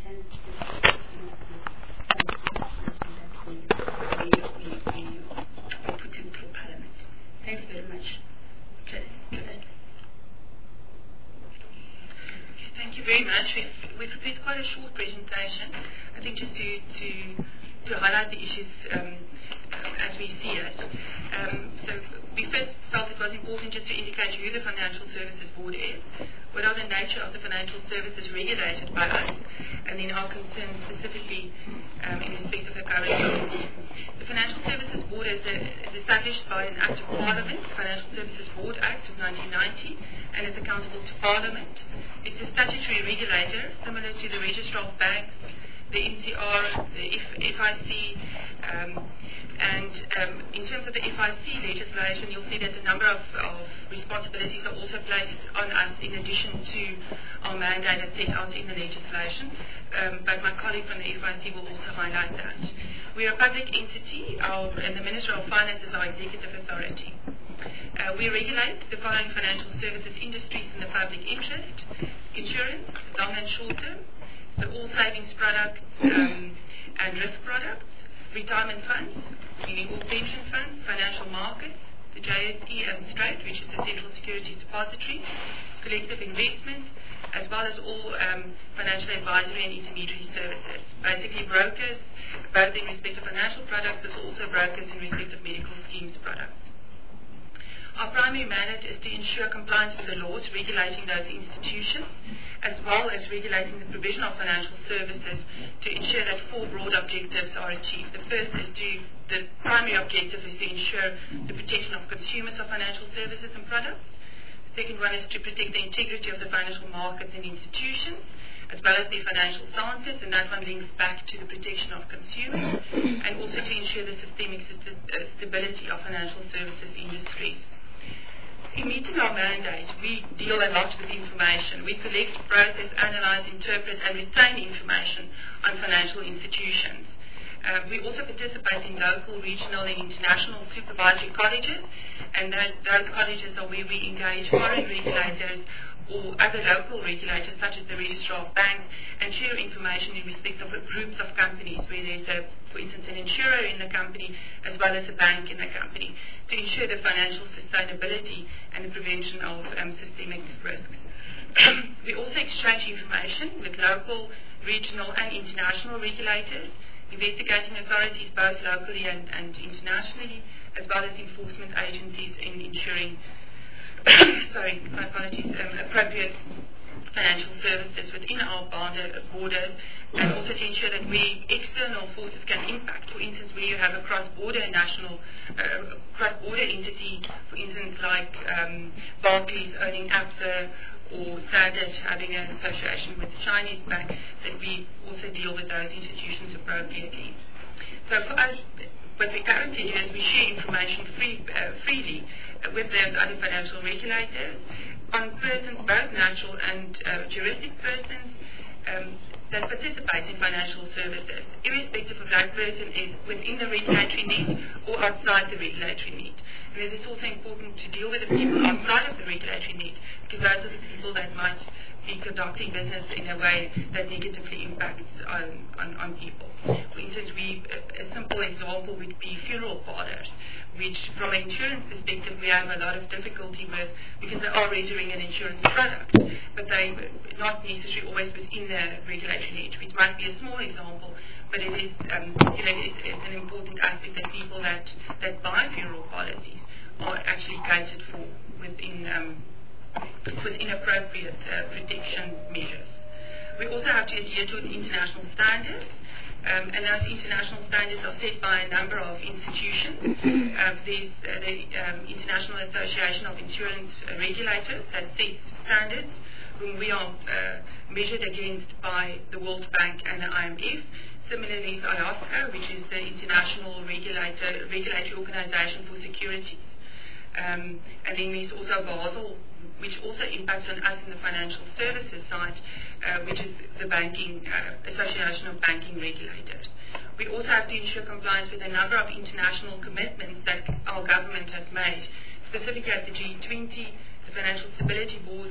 and the we put in through Parliament. Thanks very much. Thank you very much. We've prepared quite a short presentation, I think just to highlight the issues as we see it. So we first felt it was important just to indicate who the Financial Services Board is, what are the nature of the financial services regulated by us, and then our concerns specifically in respect of the current government. The Financial Services Board is established by an Act of Parliament, the Financial Services Board Act of 1990, and is accountable to Parliament. It's a statutory regulator similar to the Registrar of Banks, the NCR, the FIC, and in terms of the FIC legislation, you'll see that a number of responsibilities are also placed on us in addition to our mandate as set out in the legislation, but my colleague from the FIC will also highlight that. We are a public entity, and the Minister of Finance is our executive authority. We regulate the following financial services industries in the public interest: insurance, long and short term, so all savings products and risk products, retirement funds, meaning all pension funds, financial markets, the JSE and Straight, which is the Central Securities Depository, collective investment, as well as all financial advisory and intermediary services. Basically brokers, both in respect of financial products, but also brokers in respect of medical schemes products. Our primary mandate is to ensure compliance with the laws regulating those institutions, as well as regulating the provision of financial services to ensure that four broad objectives are achieved. The primary objective is to ensure the protection of consumers of financial services and products. The second one is to protect the integrity of the financial markets and institutions, as well as the financial scientists, and that one links back to the protection of consumers, and also to ensure the systemic stability of financial services industries. In meeting our mandate, we deal a lot with information. We collect, process, analyze, interpret, and retain information on financial institutions. We also participate in local, regional, and international supervisory colleges, and those colleges are where we engage foreign regulators or other local regulators such as the Registrar of Banks and share information in respect of groups of companies where there's, for instance, an insurer in the company as well as a bank in the company to ensure the financial sustainability and the prevention of systemic risks. We also exchange information with local, regional and international regulators, investigating authorities both locally and internationally, as well as enforcement agencies in ensuring appropriate financial services within our borders, and also to ensure that where external forces can impact, for instance, where you have a cross-border entity, for instance, like Barclays owning ABSA or SADC having an association with the Chinese bank, that we also deal with those institutions appropriately. So for us, what we currently do is we share information freely with those other financial regulators on persons, both natural and juristic persons, that participate in financial services, irrespective of that person is within the regulatory net or outside the regulatory net. And it is also important to deal with the people outside of the regulatory net, because those are the people that might be conducting business in a way that negatively impacts on people. For instance, a simple example would be funeral parlours, which from an insurance perspective we have a lot of difficulty with because they are rendering an insurance product, but they're not necessarily always within the regulatory net, which might be a small example, but it is it's an important aspect that people that buy funeral policies are actually catered for within appropriate protection measures. We also have to adhere to the international standards, and those international standards are set by a number of institutions. There's the International Association of Insurance Regulators that sets standards, whom we are measured against by the World Bank and the IMF. Similarly, IOSCO, which is the International Regulatory Organization for Securities. And then there's also Basel, which also impacts on us in the financial services side, which is the banking Association of Banking Regulators. We also have to ensure compliance with a number of international commitments that our government has made, specifically at the G20, the Financial Stability Board,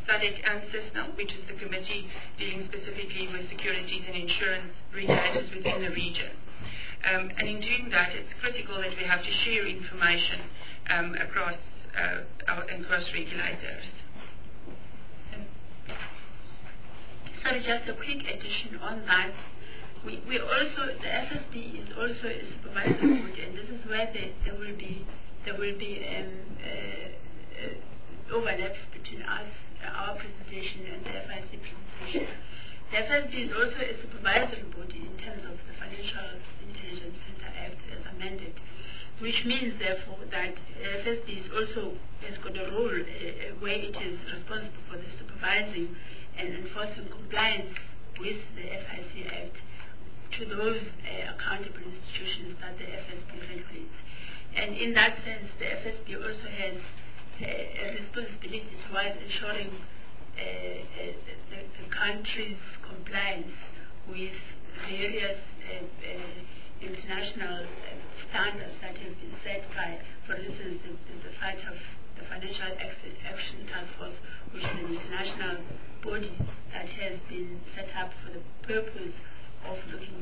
SADC and CISNA, which is the committee dealing specifically with securities and insurance regulators within the region. And in doing that, it's critical that we have to share information across regulators. Sorry, just a quick addition on that. We also, the FSB is also a supervisory body, and this is where there will be overlaps between us, our presentation, and the FIC presentation. The FSB is also a supervisory body in terms of the Financial Intelligence Center Act as amended, which means, therefore, that FSB is also has got a role where it is responsible for the supervising and enforcing compliance with the FIC Act to those accountable institutions that the FSB regulates. And in that sense, the FSB also has a responsibility towards ensuring the country's compliance with various international standards that have been set by, for instance, the Financial Action Task Force, which is an international body that has been set up for the purpose of looking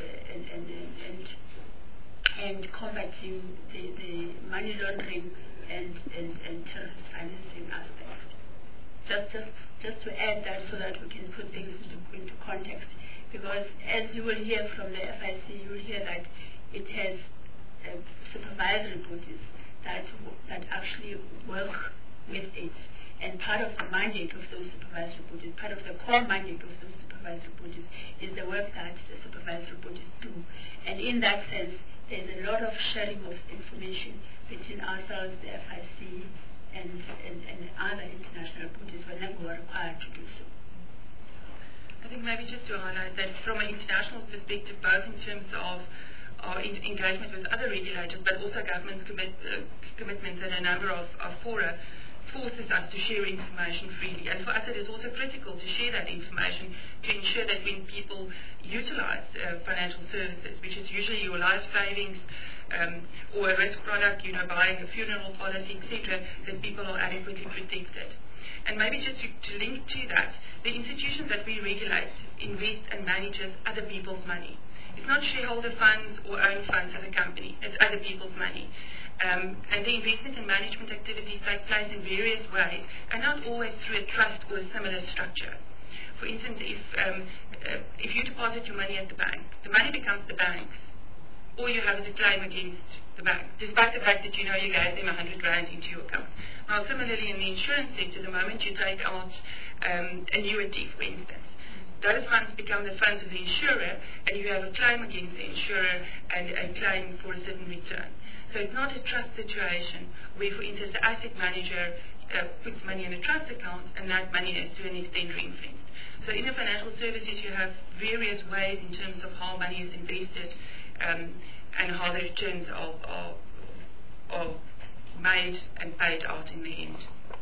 and combating the money laundering and terrorist financing aspects. Just to add that so that we can put things into context, because as you will hear from the FIC, you will hear that it has supervisory bodies that actually work with it, and part of the mandate of those supervisory bodies, part of the core mandate of those supervisory bodies is the work that the supervisory bodies do. And in that sense, there's a lot of sharing of information between ourselves, the FIC, and other international bodies whenever we're required to do so. I think maybe just to highlight that from an international perspective, both in terms of our engagement with other regulators, but also government's commitments and a number of fora, forces us to share information freely. And for us, it is also critical to share that information to ensure that when people utilize financial services, which is usually your life savings or a risk product, buying a funeral policy, etc., that people are adequately protected. And maybe just to link to that, the institutions that we regulate invest and manages other people's money. It's not shareholder funds or own funds of a company. It's other people's money. And the investment and management activities take place in various ways, and not always through a trust or a similar structure. For instance, if you deposit your money at the bank, the money becomes the bank's. All you have is a claim against the bank, despite the fact that you gave them 100 Rand into your account. Now, similarly, in the insurance sector, the moment you take out annuity, for instance, those funds become the funds of the insurer, and you have a claim against the insurer and a claim for a certain return. So it's not a trust situation where, for instance, the asset manager puts money in a trust account, and that money is to an extent ring-fenced. So in the financial services, you have various ways in terms of how money is invested and how the returns are made and paid out in the end.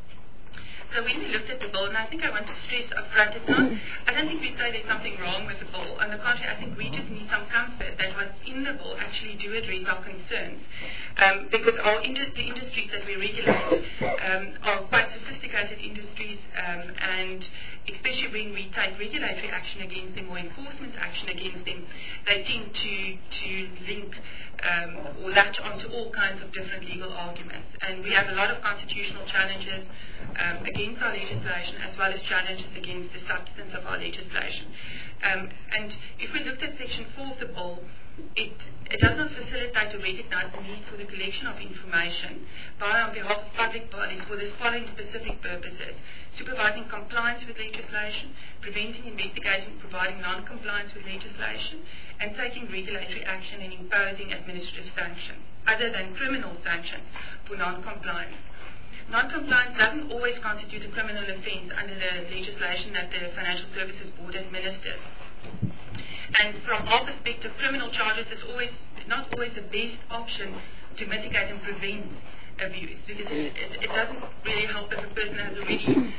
So when we looked at the bill, and I think I want to stress up front, I don't think we say there's something wrong with the bill. On the contrary, I think we just need some comfort that what's in the bill actually do address our concerns. Because the industries that we regulate are quite sophisticated industries, and especially when we take regulatory action against them or enforcement action against them, they tend to link or latch onto all kinds of different legal arguments. And we have a lot of constitutional challenges against our legislation, as well as challenges against the substance of our legislation. And if we looked at Section 4 of the bill, it does not facilitate or recognize the need for the collection of information on behalf of public bodies for the following specific purposes: supervising compliance with legislation, preventing, investigating, providing non-compliance with legislation, and taking regulatory action and imposing administrative sanctions, other than criminal sanctions for non-compliance. Non-compliance doesn't always constitute a criminal offence under the legislation that the Financial Services Board administers. And from our perspective, criminal charges is not always the best option to mitigate and prevent abuse, because it doesn't really help if a person has already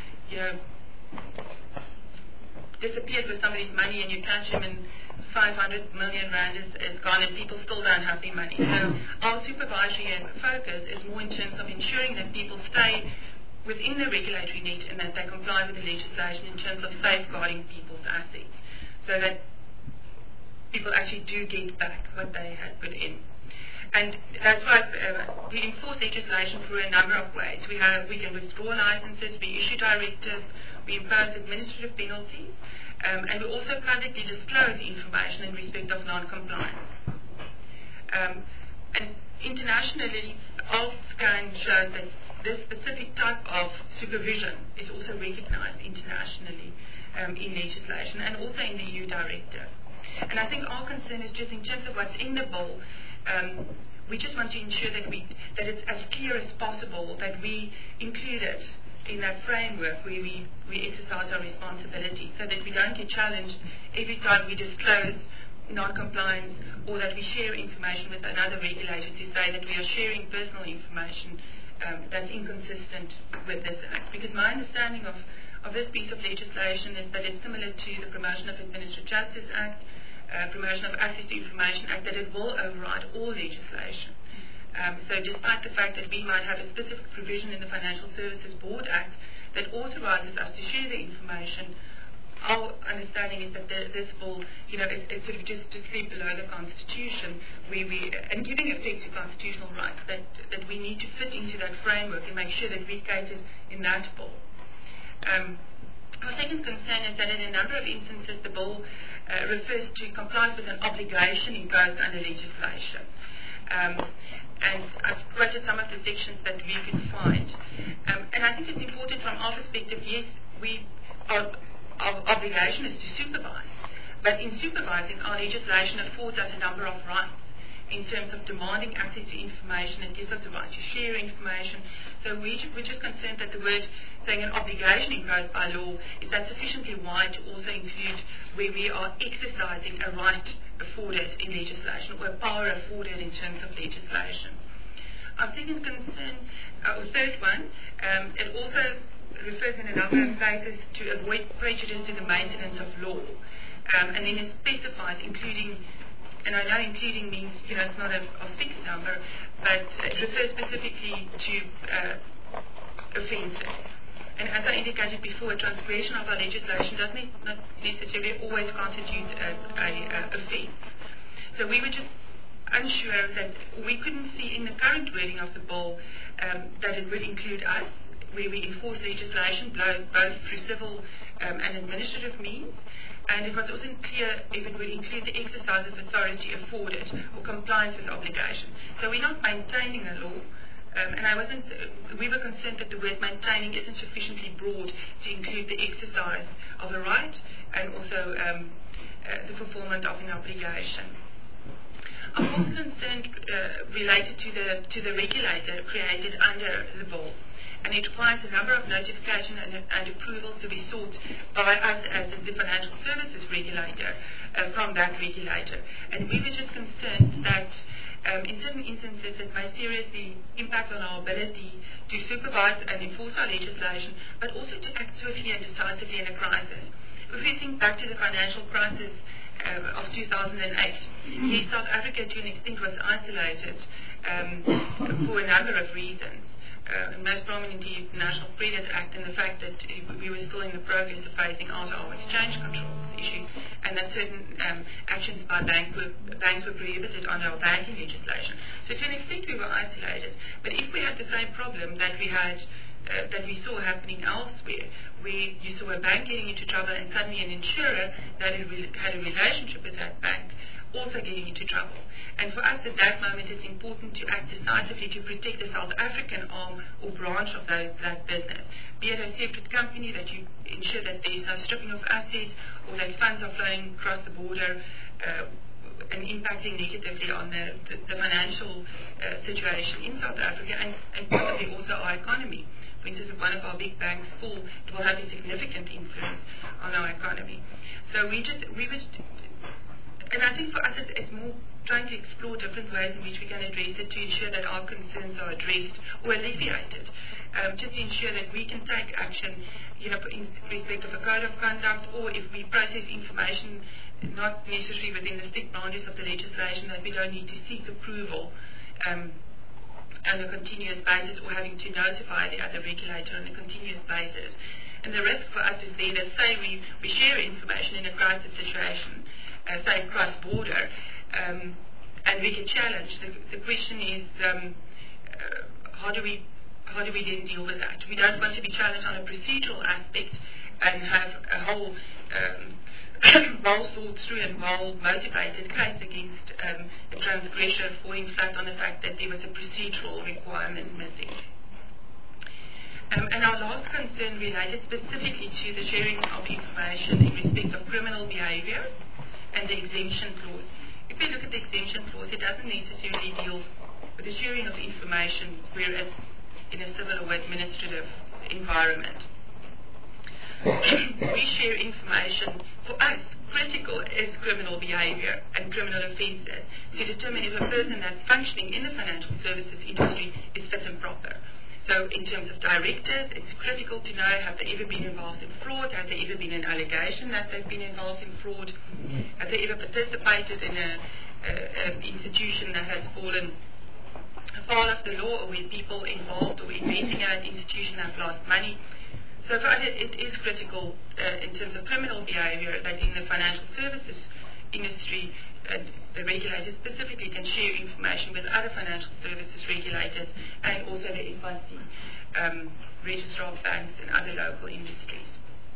disappeared with somebody's money and you catch him and 500 million Rand is gone and people still don't have their money. So our supervisory focus is more in terms of ensuring that people stay within the regulatory net and that they comply with the legislation in terms of safeguarding people's assets, so that people actually do get back what they had put in. And that's why we enforce legislation through a number of ways. We can withdraw licenses, we issue directives, we impose administrative penalties, and we also publicly disclose information in respect of non-compliance. And internationally, our scan shows that this specific type of supervision is also recognized internationally in legislation and also in the EU directive. And I think our concern is just in terms of what's in the bill, we just want to ensure that it's as clear as possible, that we include it in that framework where we exercise our responsibility, so that we don't get challenged every time we disclose non-compliance or that we share information with another regulator to say that we are sharing personal information that's inconsistent with this Act. Because my understanding of this piece of legislation is that it's similar to the Promotion of Administrative Justice Act, Promotion of Access to Information Act, that it will override all legislation. So despite the fact that we might have a specific provision in the Financial Services Board Act that authorizes us to share the information, our understanding is that this will, it's sort of just to sleep below the Constitution, and giving effect to constitutional rights, that we need to fit into that framework and make sure that we cater in that bill. Our second concern is that in a number of instances the bill refers to compliance with an obligation imposed under legislation. And I've quoted some of the sections that we can find. And I think it's important from our perspective, yes, our obligation is to supervise. But in supervising, our legislation affords us a number of rights in terms of demanding access to information. It gives us the right to share information. So we're just concerned that the word saying an obligation imposed by law, is that sufficiently wide to also include where we are exercising a right afforded in legislation or a power afforded in terms of legislation. Our second concern, or third one, it also refers in a number of places to avoid prejudice to the maintenance of law. And then it specifies including, and I know including means, it's not a fixed number, but it refers specifically to offences. And as I indicated before, a transgression of our legislation does not necessarily always constitute an offence. So we were just unsure that we couldn't see in the current wording of the bill that it would include us, where we enforce legislation both through civil and administrative means, and it was also clear if it would include the exercise of authority afforded or compliance with obligation. So we're not maintaining a law, and we were concerned that the word maintaining isn't sufficiently broad to include the exercise of a right and also the fulfillment of an obligation. I'm also concerned related to the regulator created under the bill, and it requires a number of notification and approvals to be sought by us as the financial services regulator from that regulator. And we were just concerned that in certain instances it may seriously impact on our ability to supervise and enforce our legislation, but also to act swiftly and decisively in a crisis. If we think back to the financial crisis of 2008, yes, South Africa to an extent was isolated for a number of reasons. Most prominently the National Credit Act and the fact that we were still in the progress of phasing out our exchange controls issues, and that certain actions by banks were prohibited under our banking legislation. So to an extent we were isolated. But if we had the same problem that we saw happening elsewhere, where you saw a bank getting into trouble and suddenly an insurer that had a relationship with that bank also getting into trouble. And for us at that moment it's important to act decisively to protect the South African arm or branch of that business. Be it a separate company, that you ensure that there is no stripping of assets or that funds are flowing across the border and impacting negatively on the financial situation in South Africa and possibly also our economy. For instance, if one of our big banks fall, it will have a significant influence on our economy. So and I think for us it's more trying to explore different ways in which we can address it to ensure that our concerns are addressed or alleviated. Just to ensure that we can take action, in respect of a code of conduct, or if we process information not necessarily within the strict boundaries of the legislation, that we don't need to seek approval on a continuous basis or having to notify the other regulator on a continuous basis. And the risk for us is there that, say, we share information in a crisis situation, say cross-border, and we get challenged. The question is, how do we then deal with that? We don't want to be challenged on a procedural aspect and have a whole well thought through and well motivated case against a transgressor falling flat on the fact that there was a procedural requirement missing. And our last concern related specifically to the sharing of information in respect of criminal behaviour and the exemption clause. If we look at the exemption clause, it doesn't necessarily deal with the sharing of information, whereas in a civil or administrative environment. We share information. For us, critical is criminal behaviour and criminal offences to determine if a person that's functioning in the financial services industry is fit and proper. So in terms of directors, it's critical to know, have they ever been involved in fraud? Has there ever been an allegation that they've been involved in fraud? Have they ever participated in an institution that has fallen foul of the law, or where people involved or investing in that institution have lost money? So for us, it is critical in terms of criminal behaviour that in the financial services industry, the regulators specifically can share information with other financial services regulators and also the FIC, registrar of banks and other local industries.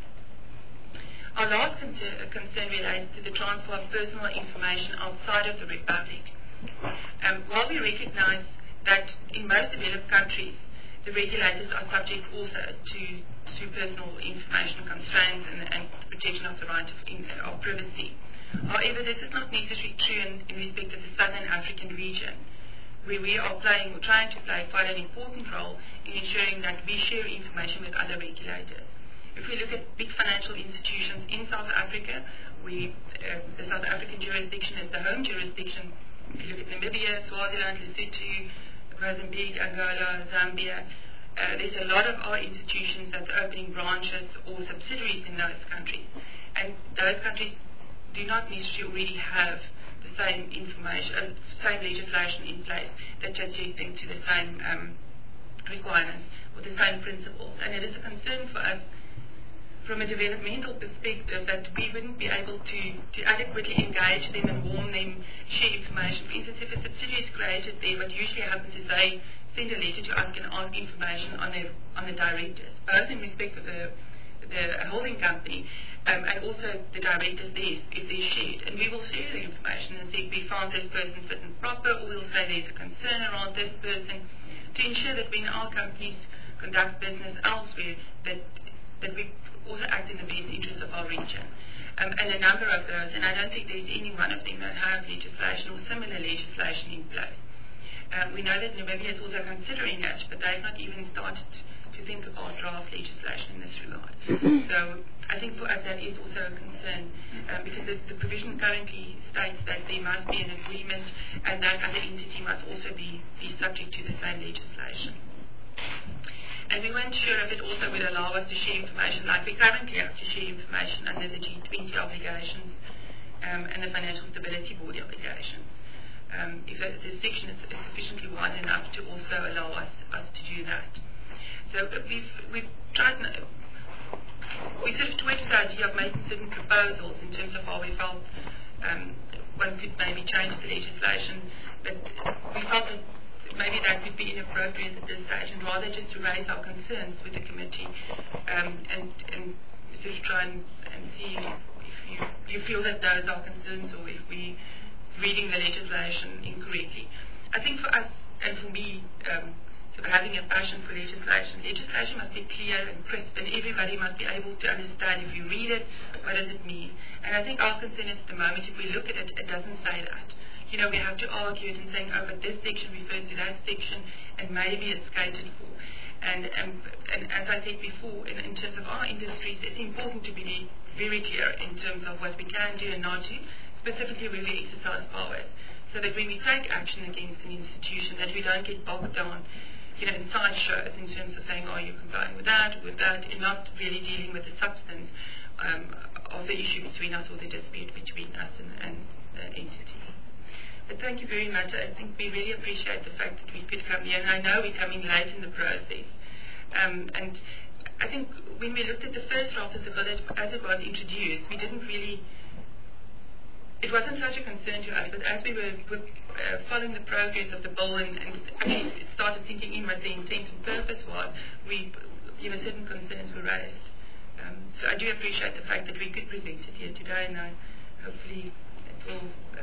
Our last concern relates to the transfer of personal information outside of the Republic. While we recognise that in most developed countries, the regulators are subject also to personal information constraints and protection of the right of privacy. However, this is not necessarily true in respect of the Southern African region, where we are playing or trying to play quite an important role in ensuring that we share information with other regulators. If we look at big financial institutions in South Africa, the South African jurisdiction is the home jurisdiction. If you look at Namibia, Swaziland, Lesotho, Mozambique, Angola, Zambia, there's a lot of our institutions that's opening branches or subsidiaries in those countries. And those countries do not necessarily already have the same information, same legislation in place that adjusting to the same requirements or the same principles. And it is a concern for us from a developmental perspective that we wouldn't be able to adequately engage them and warn them, share information. For instance, if a subsidiary is created there, what usually happens is they send a letter to us and ask information on the directors, both in respect of the holding company and also the directors there, if they're shared. And we will share the information and say we found this person fit and proper, or we'll say there's a concern around this person, to ensure that when our companies conduct business elsewhere, that we also act in the best interest of our region. And a number of those, and I don't think there's any one of them that have legislation or similar legislation in place. We know that Namibia is also considering it, but they've not even started to think about draft legislation in this regard. So I think for us that is also a concern, because the provision currently states that there must be an agreement and that other entity must also be subject to the same legislation. And we weren't sure if it also would allow us to share information like we currently have to share information under the G20 obligations and the Financial Stability Board obligations. If the section is sufficiently wide enough to also allow us to do that. So we've tried, we sort of toyed with the idea of making certain proposals in terms of how we felt one could maybe change the legislation, but we felt that maybe that would be inappropriate at this stage, and rather just to raise our concerns with the committee and sort of try and see if you feel that those are concerns or if we reading the legislation incorrectly. I think for us and for me, sort of having a passion for legislation must be clear and crisp, and everybody must be able to understand if you read it, what does it mean. And I think our concern is at the moment, if we look at it, it doesn't say that. You know, we have to argue it and saying, oh, but this section refers to that section, and maybe it's catered for. And as I said before, in terms of our industries, it's important to be very clear in terms of what we can do and not do, specifically when we exercise powers, so that when we take action against an institution, that we don't get bogged down, you know, in side shows in terms of saying, oh, you're complying with that, and not really dealing with the substance of the issue between us or the dispute between us and the entity. But thank you very much. I think we really appreciate the fact that we could come here, and I know we're coming late in the process. And I think when we looked at the first draft of the bill as it was introduced, we didn't really, it wasn't such a concern to us, but as we were following the progress of the bill and actually started thinking in what the intent and purpose was, certain concerns were raised. So I do appreciate the fact that we could present it here today, and hopefully it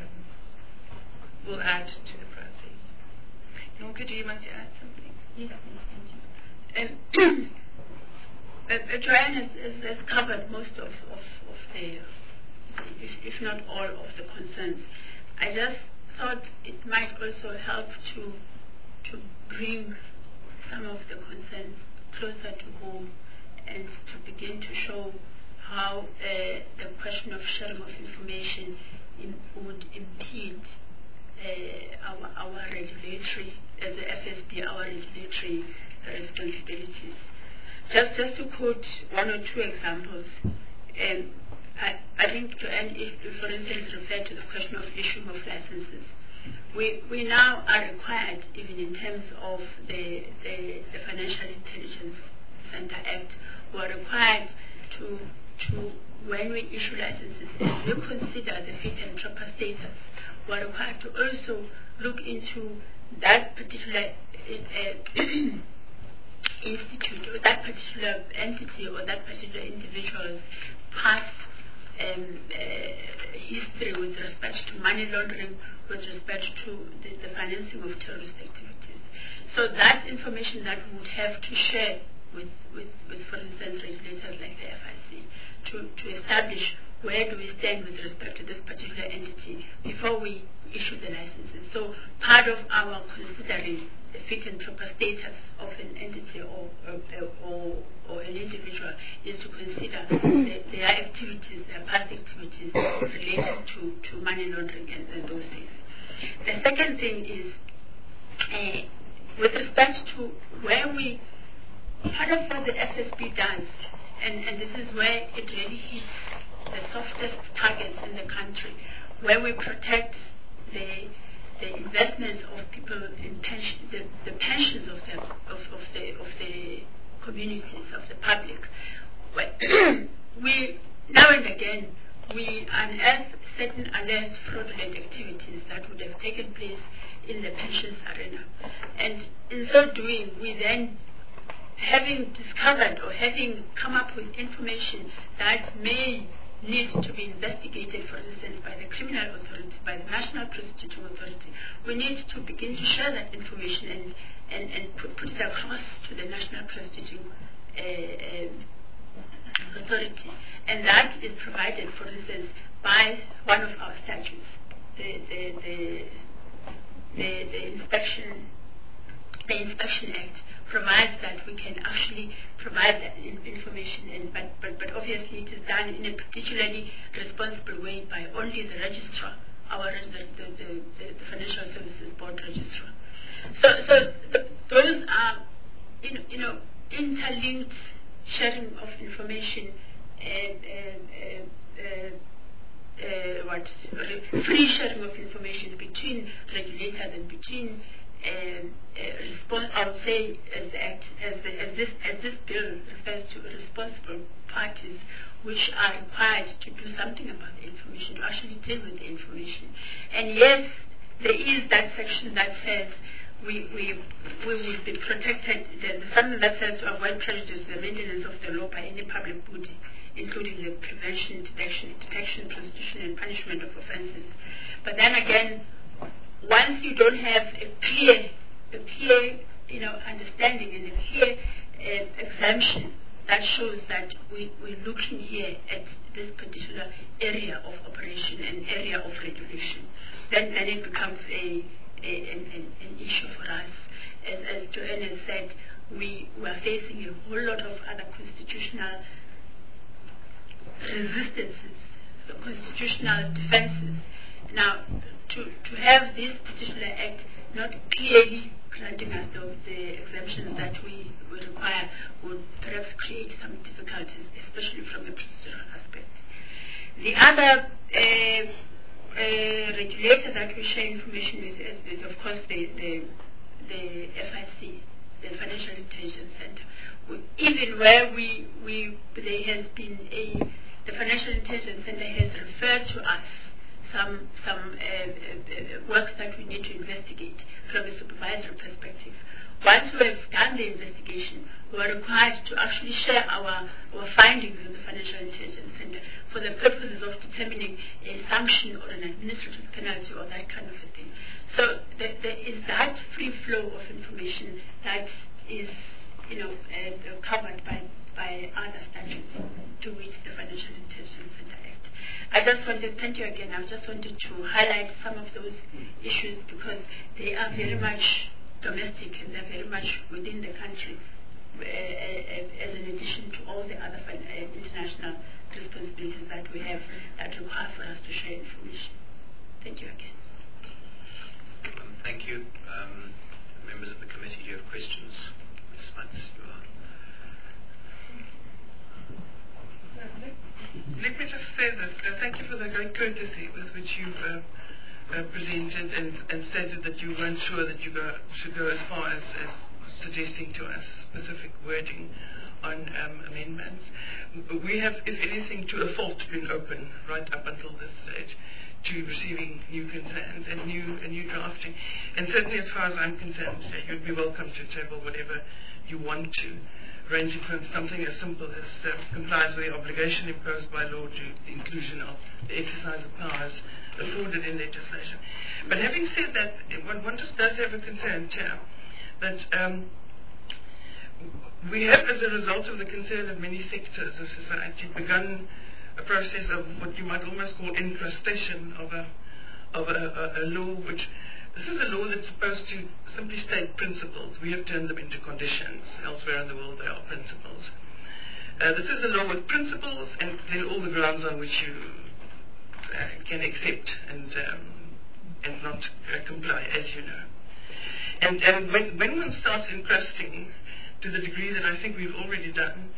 will add to the process. Nonke, do you want to add something? Yes, thank you. Joanne has covered most of the, if not all of the concerns. I just thought it might also help to bring some of the concerns closer to home and to begin to show how the question of sharing of information would impede our regulatory, as the FSB, our regulatory responsibilities. Just to quote one or two examples, I think to end, if for instance refer to the question of issuing of licenses, we now are required, even in terms of the Financial Intelligence Center Act, we are required to when we issue licenses, as we consider the fit and proper status, we are required to also look into that particular institute or that particular entity or that particular individual's past history with respect to money laundering, with respect to the financing of terrorist activities. So that information that we would have to share with for instance, regulators like the FIC to establish where do we stand with respect to this particular entity before we issue the licenses. So part of our considering the fit and proper status of an entity or an individual is to consider their activities, their past activities related to money laundering and those things. The second thing is with respect to where part of what the FSB does, and this is where it really hits the softest targets in the country, where we protect the investments of people in the pensions of the communities, of the public. We now and again we unearth certain alleged fraudulent activities that would have taken place in the pensions arena, and in so doing, we then, having discovered or having come up with information that may need to be investigated, for instance, by the criminal authority, by the National Prosecuting Authority, we need to begin to share that information and put it across to the National Prosecuting Authority. And that is provided, for instance, by one of our statutes, the Inspection Act provides that we can actually provide that information, but obviously it is done in a particularly responsible way by only the registrar, the Financial Services Board registrar. So those are interlinked sharing of information free sharing of information between regulators and between I would say, as this bill refers to responsible parties which are required to do something about the information, to actually deal with the information. And yes, there is that section that says we will be protected, there's something that says to avoid prejudice, the maintenance of the law by any public body, including the prevention, detection, prosecution, and punishment of offences. But then again, once you don't have a clear understanding and a clear exemption that shows that we're looking here at this particular area of operation and area of regulation, then it becomes an issue for us. As Joanne has said, we are facing a whole lot of other constitutional resistances, constitutional defenses. Now, to have this particular act not clearly granting us the exemptions that we require would perhaps create some difficulties, especially from the procedural aspect. The other regulator that we share information with is of course the FIC, the Financial Intelligence Center. Even where there has been the Financial Intelligence Center has referred to us some work that we need to investigate from a supervisory perspective. Once we have done the investigation, we are required to actually share our findings with the Financial Intelligence Center for the purposes of determining a sanction or an administrative penalty or that kind of a thing. So there is that free flow of information that is covered by other statutes to which the Financial Intelligence Center Act. I just wanted, thank you again, I just wanted to highlight some of those issues because they are very much domestic and they're very much within the country as an addition to all the other international responsibilities that we have that require for us to share information. Thank you again. Thank you. Members of the committee, do you have questions? Ms. Smuts, you are. Let me just say this. Thank you for the great courtesy with which you've presented and stated that you weren't sure that you should go as far as suggesting to us specific wording on amendments. We have, if anything, to a fault been open right up until this stage to receiving new concerns and new drafting. And certainly as far as I'm concerned, you'd be welcome to table whatever you want to, ranging from something as simple as complies with the obligation imposed by law to the inclusion of the exercise of powers afforded in legislation. But having said that, one just does have a concern, Chair, that we have, as a result of the concern of many sectors of society, begun a process of what you might almost call incrustation of a law which, this is a law that's supposed to simply state principles. We have turned them into conditions. Elsewhere in the world they are principles. This is a law with principles and then all the grounds on which you can accept and not comply, as you know. And when one starts encrusting to the degree that I think we've already done,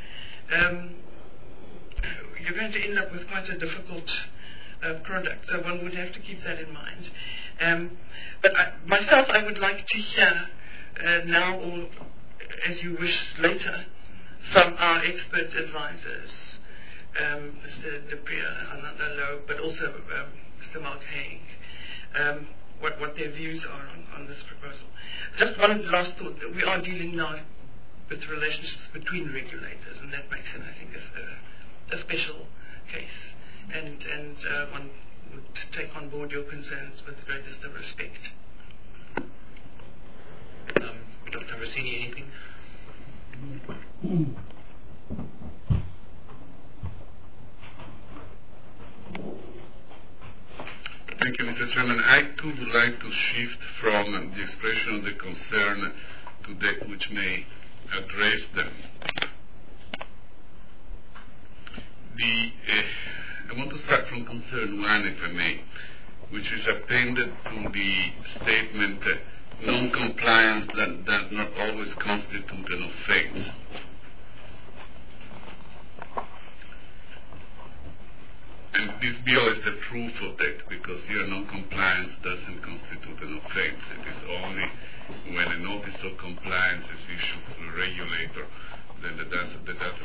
you're going to end up with quite a difficult product. So one would have to keep that in mind. But myself, I would like to hear now, or as you wish later, from our expert advisors, Mr. De Prier, Ananda Low, but also Mr. Mark Haig, what their views are on this proposal. Just one last thought. We are dealing now with relationships between regulators, and that makes it, I think, a special case. And one would take on board your concerns with the greatest of respect. Dr. Rossini, anything? Thank you, Mr. Chairman. I too would like to shift from the expression of the concern to that which may address them. I want to start from concern one, if I may, which is appended to the statement non-compliance that does not always constitute an offense. And this bill is the proof of that, because here non-compliance doesn't constitute an offense. It is only when a notice of compliance is issued to a regulator, then the data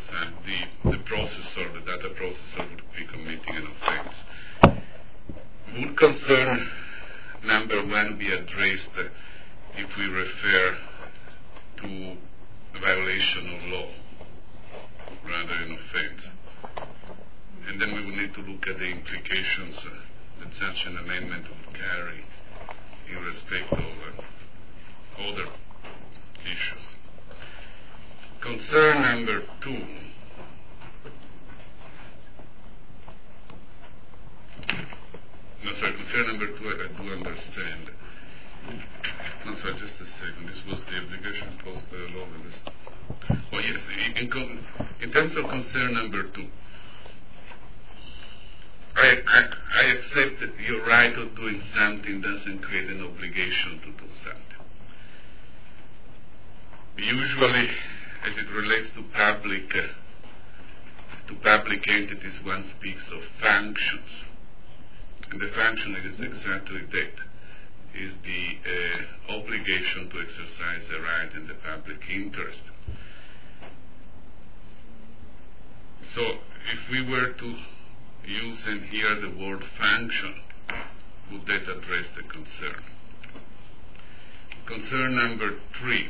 processor would be committing an offense. Would concern number one be addressed if we refer to a violation of law rather than offense? And then we would need to look at the implications that such an amendment would carry in respect of other issues. Concern number two. Concern number two, I do understand. No, sorry, just a second. This was the obligation imposed by the law. Oh, yes, in terms of concern number two, I accept that your right of doing something doesn't create an obligation to do something. Usually, as it relates to public entities, one speaks of functions. And the function is exactly that, is the obligation to exercise a right in the public interest. So if we were to use in here the word function, would that address the concern? Concern number 3.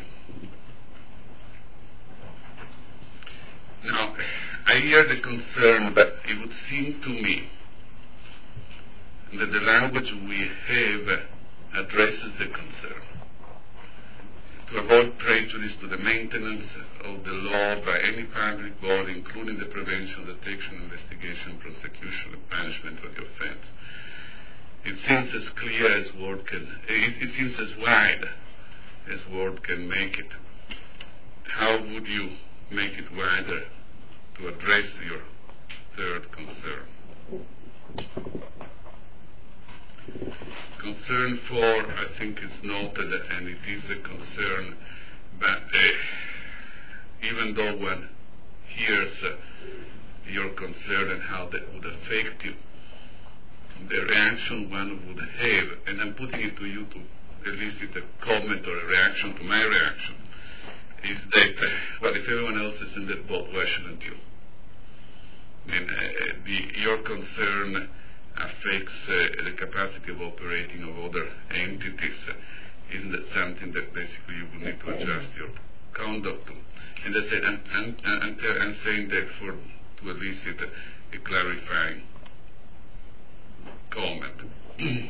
Now, I hear the concern, but it would seem to me that the language we have addresses the concern. To avoid prejudice to the maintenance of the law by any public body, including the prevention, detection, investigation, prosecution, and punishment of the offense. It seems as clear as word can, it seems as wide as word can make it. How would you make it wider to address your third concern? Concern 4, I think, is noted, and it is a concern, but even though one hears your concern and how that would affect you, the reaction one would have, and I'm putting it to you to elicit a comment or a reaction to my reaction, is that, well, if everyone else is in that boat, why shouldn't you? And your concern affects the capacity of operating of other entities. Isn't that something that basically you will need to adjust your conduct to? And I said, I'm saying that to elicit a clarifying comment.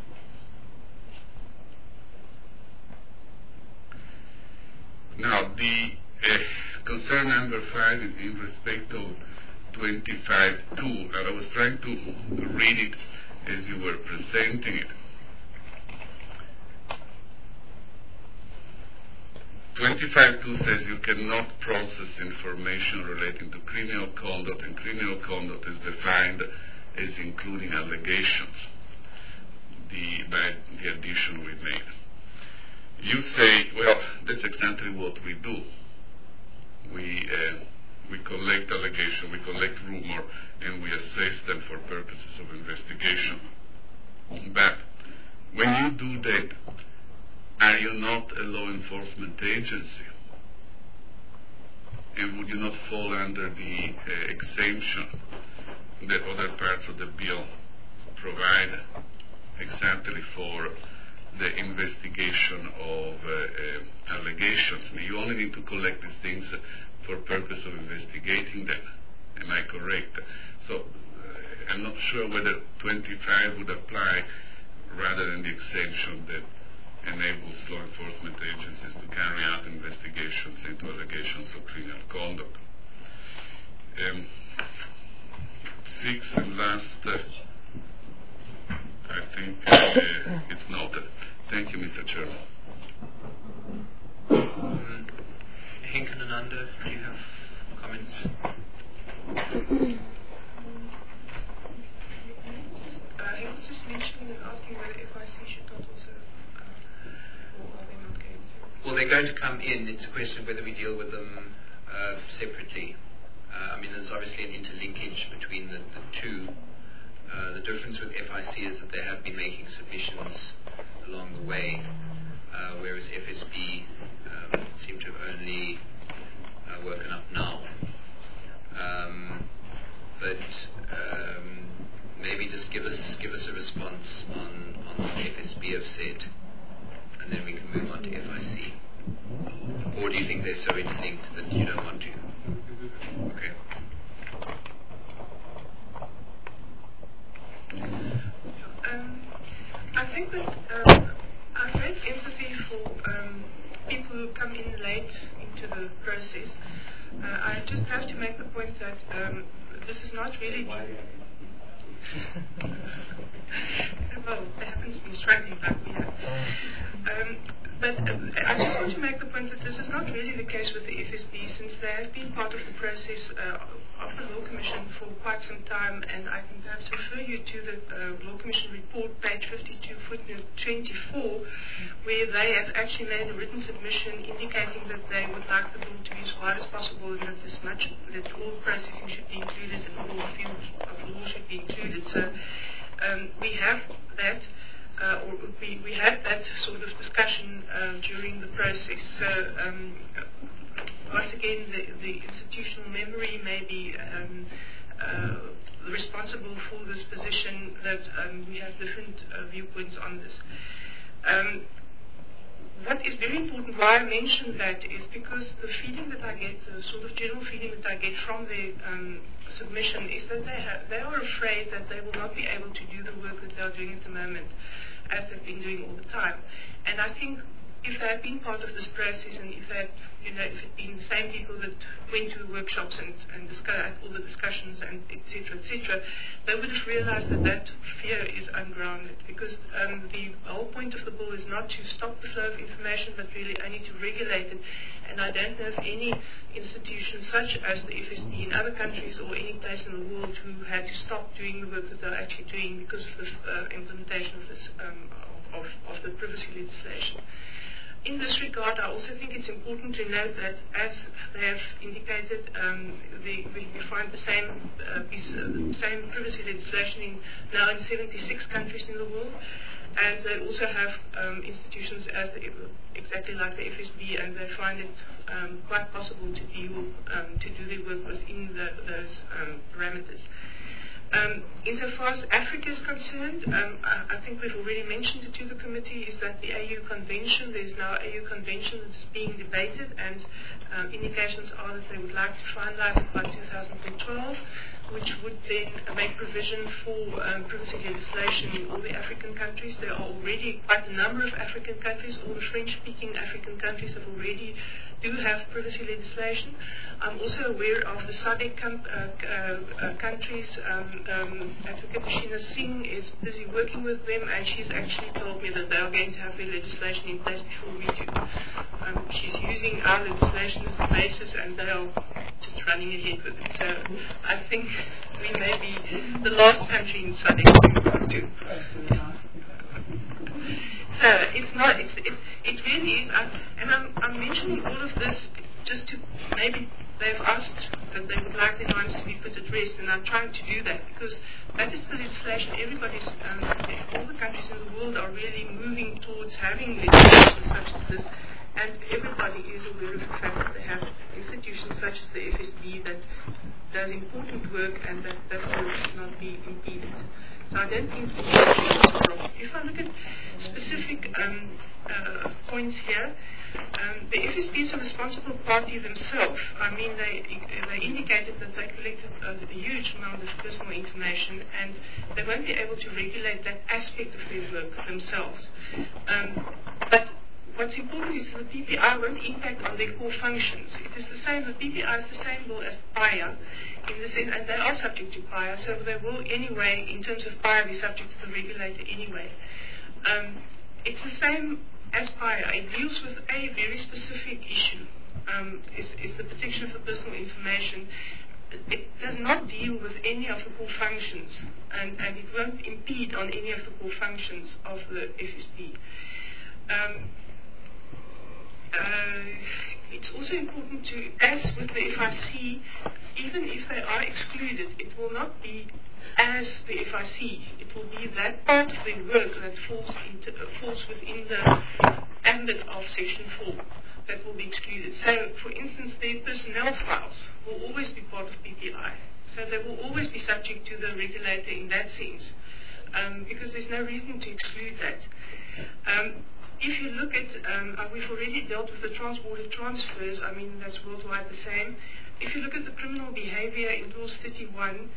Now, the concern number 5 is in respect of 25.2, and I was trying to read it as you were presenting it. 25.2 says you cannot process information relating to criminal conduct, and criminal conduct is defined as including allegations by the addition we made. You say, well, that's exactly what we do. We collect allegation, we collect rumor, and we assess them for purposes of investigation. But when you do that, are you not a law enforcement agency? And would you not fall under the exemption that other parts of the bill provide exactly for the investigation of allegations? I mean, you only need to collect these things for purpose of investigating them. Am I correct? So I'm not sure whether 25 would apply rather than the exemption that enables law enforcement agencies to carry out investigations into allegations of criminal conduct. 6 and last, I think it's noted. Thank you, Mr. Chairman. Hinkenananda, do you have comments? He was just mentioning, asking whether FIC should not also, or are they not going to? Well, they're going to come in. It's a question of whether we deal with them separately. I mean, there's obviously an interlinkage between the two. The difference with FIC is that they have been making submissions along the way, whereas FSB seem to have only woken up now. But maybe just give us a response on what FSB have said, and then we can move on to FIC. Or do you think they're so interlinked that you don't want to? Okay. I think that I have great empathy for people who come in late into the process. I just have to make the point that this is not really well, that happens to be striking back here. But I just want to make the point that this is not really the case with the FSB, since they have been part of the process of the Law Commission for quite some time, and I can perhaps refer you to the Law Commission report, page 52, footnote 24, where they have actually made a written submission indicating that they would like the bill to be as wide as possible, and that all processing should be included and all fields of law should be included. So we have that, or we had that sort of discussion during the process. So once again, the institutional memory may be responsible for this position, that we have different viewpoints on this. What is very important, why I mention that, is because the feeling that I get, the sort of general feeling that I get from the submission, is that they are afraid that they will not be able to do the work that they are doing at the moment, as they've been doing all the time. And I think if they had been part of this process, and if they had, if it had been the same people that went to the workshops and had all the discussions and etc., they would have realized that that fear is ungrounded, because the whole point of the bill is not to stop the flow of information, but really only to regulate it. And I don't know of any institution such as the FSB in other countries or any place in the world who had to stop doing the work that they're actually doing because of the implementation of this of the privacy legislation. In this regard, I also think it's important to note that, as they have indicated, we find the same privacy legislation now in 76 countries in the world, and they also have institutions exactly like the FSB, and they find it quite possible to do their work within those parameters. Insofar as Africa is concerned, I think we've already mentioned it to the committee, is that the AU Convention, there's now an AU Convention that's being debated, and indications are that they would like to finalize it by 2012, which would then make provision for privacy legislation in all the African countries. There are already quite a number of African countries. All the French-speaking African countries do have privacy legislation. I'm also aware of the SADC countries. Advocate Sheena Singh is busy working with them, and she's actually told me that they are going to have their legislation in place before we do. She's using our legislation as the basis, and they are just running ahead with it. So I think we may be the last country in SADC to do. So it's not, it really is, and I'm mentioning all of this just to, maybe they've asked that they would like their minds to be put at rest, and I'm trying to do that, because that is the legislation. Everybody's, all the countries in the world are really moving towards having legislation such as this, and everybody is aware of the fact that they have institutions such as the FSB that does important work, and that work should not be impeded. So I don't think if I look at specific points here, the FSB is a responsible party themselves. I mean, they indicated that they collected a huge amount of personal information, and they won't be able to regulate that aspect of their work themselves. But what's important is that the PPI won't impact on their core functions. It is the same, the PPI is the same law as PIA, in the sense, and they are subject to PIA, so they will anyway, in terms of PIA, be subject to the regulator anyway. It's the same as PIA. It deals with a very specific issue, is the protection of the personal information. It does not deal with any of the core functions, and it won't impede on any of the core functions of the FSB. It's also important to, as with the FIC, even if they are excluded, it will not be as the FIC. It will be that part of their work that falls within the ambit of Section 4 that will be excluded. So, for instance, their personnel files will always be part of PPI. So they will always be subject to the regulator in that sense, because there's no reason to exclude that. If you look at, we've already dealt with the trans-border transfers, I mean, that's worldwide the same. If you look at the criminal behavior in Clause 31,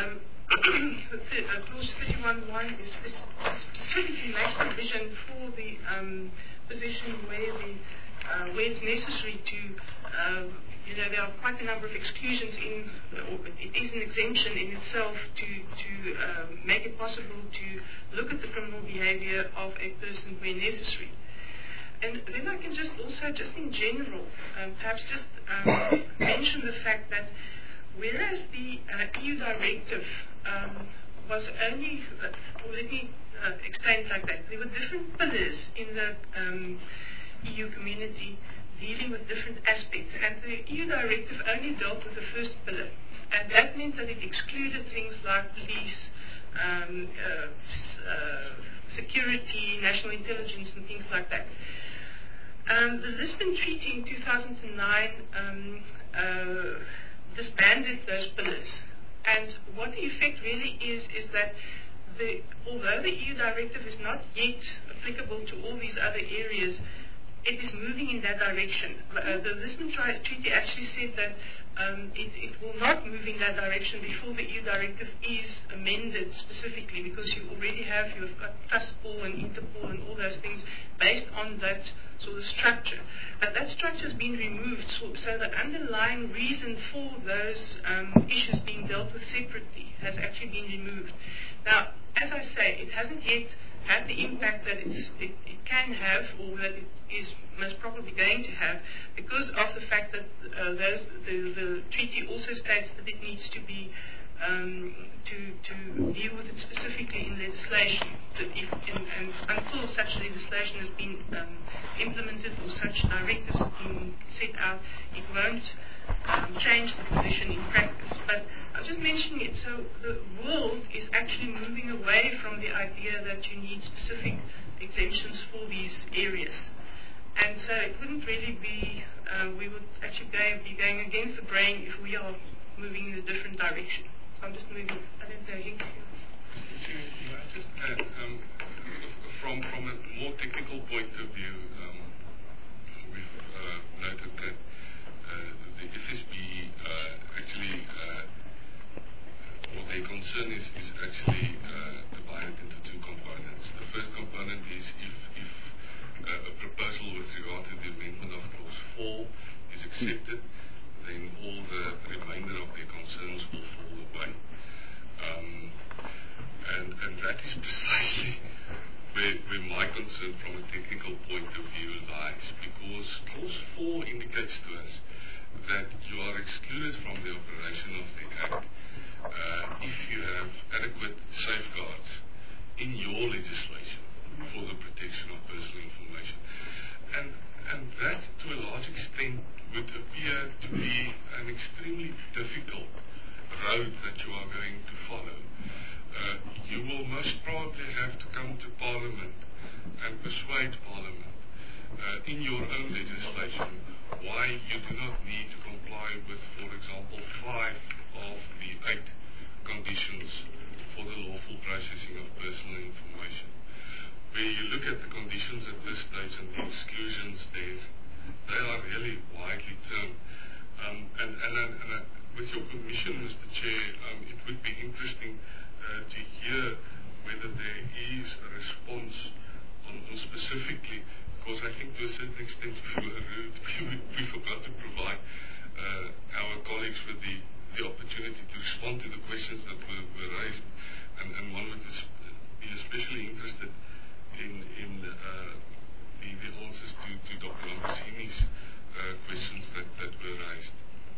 Clause 31.1 is specifically makes provision for the position where it's necessary to, there are quite a number of exclusions it is an exemption in itself to make it possible to look at the criminal behavior of a person where necessary. And then I can just in general, perhaps just mention the fact that whereas the EU directive was only, let me explain it like that, there were different pillars in the EU community dealing with different aspects, and the EU directive only dealt with the first pillar, and that meant that it excluded things like police, security, national intelligence, and things like that. The Lisbon Treaty in 2009 disbanded those pillars. And what the effect really is that although the EU directive is not yet applicable to all these other areas, it is moving in that direction. The Lisbon Treaty actually said that it will not move in that direction before the EU directive is amended specifically, because you've got TASPOL and Interpol and all those things based on that sort of structure. But that structure has been removed, so the underlying reason for those issues being dealt with separately has actually been removed. Now, as I say, it hasn't yet had the impact that it can have, or that it is most probably going to have, because of the fact that the treaty also states that it needs to be to deal with it specifically in legislation. And until such legislation has been implemented or such directives have been set out, it won't change the position in practice. But I'm just mentioning it so the world is actually moving away from the idea that you need specific exemptions for these areas. And so it wouldn't really be, we would actually be going against the grain if we are moving in a different direction. So I'm just moving, I don't know, Henk. May I just add, from a more technical point of view, we've noted that the FSB actually, what their concern is actually divided into two components. The first component is if a proposal with regard to the amendment of Clause 4 is accepted, then all the remainder of their concerns will fall away. And that is precisely where my concern from a technical point of view lies, because Clause 4 indicates to us that you are excluded from the operation of the Act if you have adequate safeguards in your legislation for the protection of personal information. And that, to a large extent, would appear to be an extremely difficult road that you are going to follow. You will most probably have to come to Parliament and persuade Parliament in your own legislation why you do not need to comply with, for example, 5 of the 8 conditions for the lawful processing of personal information. Where you look at the conditions at this stage and the exclusions there, they are really widely termed. And with your permission, Mr. Chair, it would be interesting to hear whether there is a response on specifically, because I think to a certain extent we forgot to provide our colleagues with the opportunity to respond to the questions that were raised, and one would be especially interested in the answers to Dr. Lambasini's questions that were raised.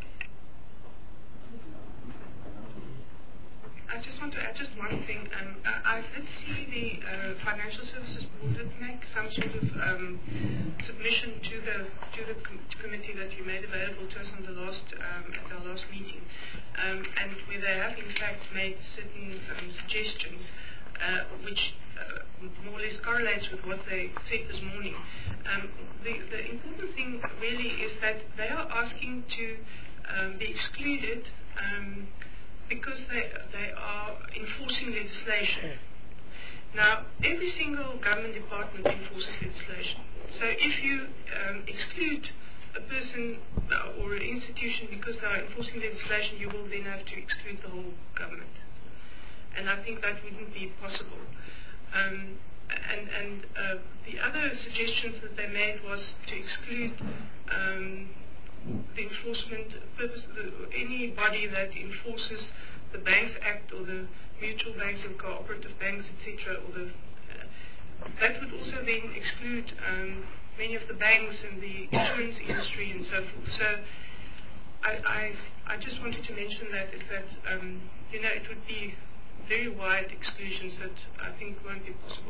I just want to add just one thing. I did see the Financial Services Board did make some sort of submission to the committee that you made available to us on the at our last meeting, and where they have in fact made certain suggestions which more or less correlates with what they said this morning. The important thing really is that they are asking to be excluded because they are enforcing legislation. Now, every single government department enforces legislation. So if you exclude a person or an institution because they are enforcing legislation, you will then have to exclude the whole government. And I think that wouldn't be possible. And the other suggestions that they made was to exclude the enforcement purpose, any body that enforces the Banks Act or the mutual banks and cooperative banks, etc. That would also then exclude many of the banks and the insurance industry and so forth. So I just wanted to mention that is that it would be very wide exclusions that I think won't be possible.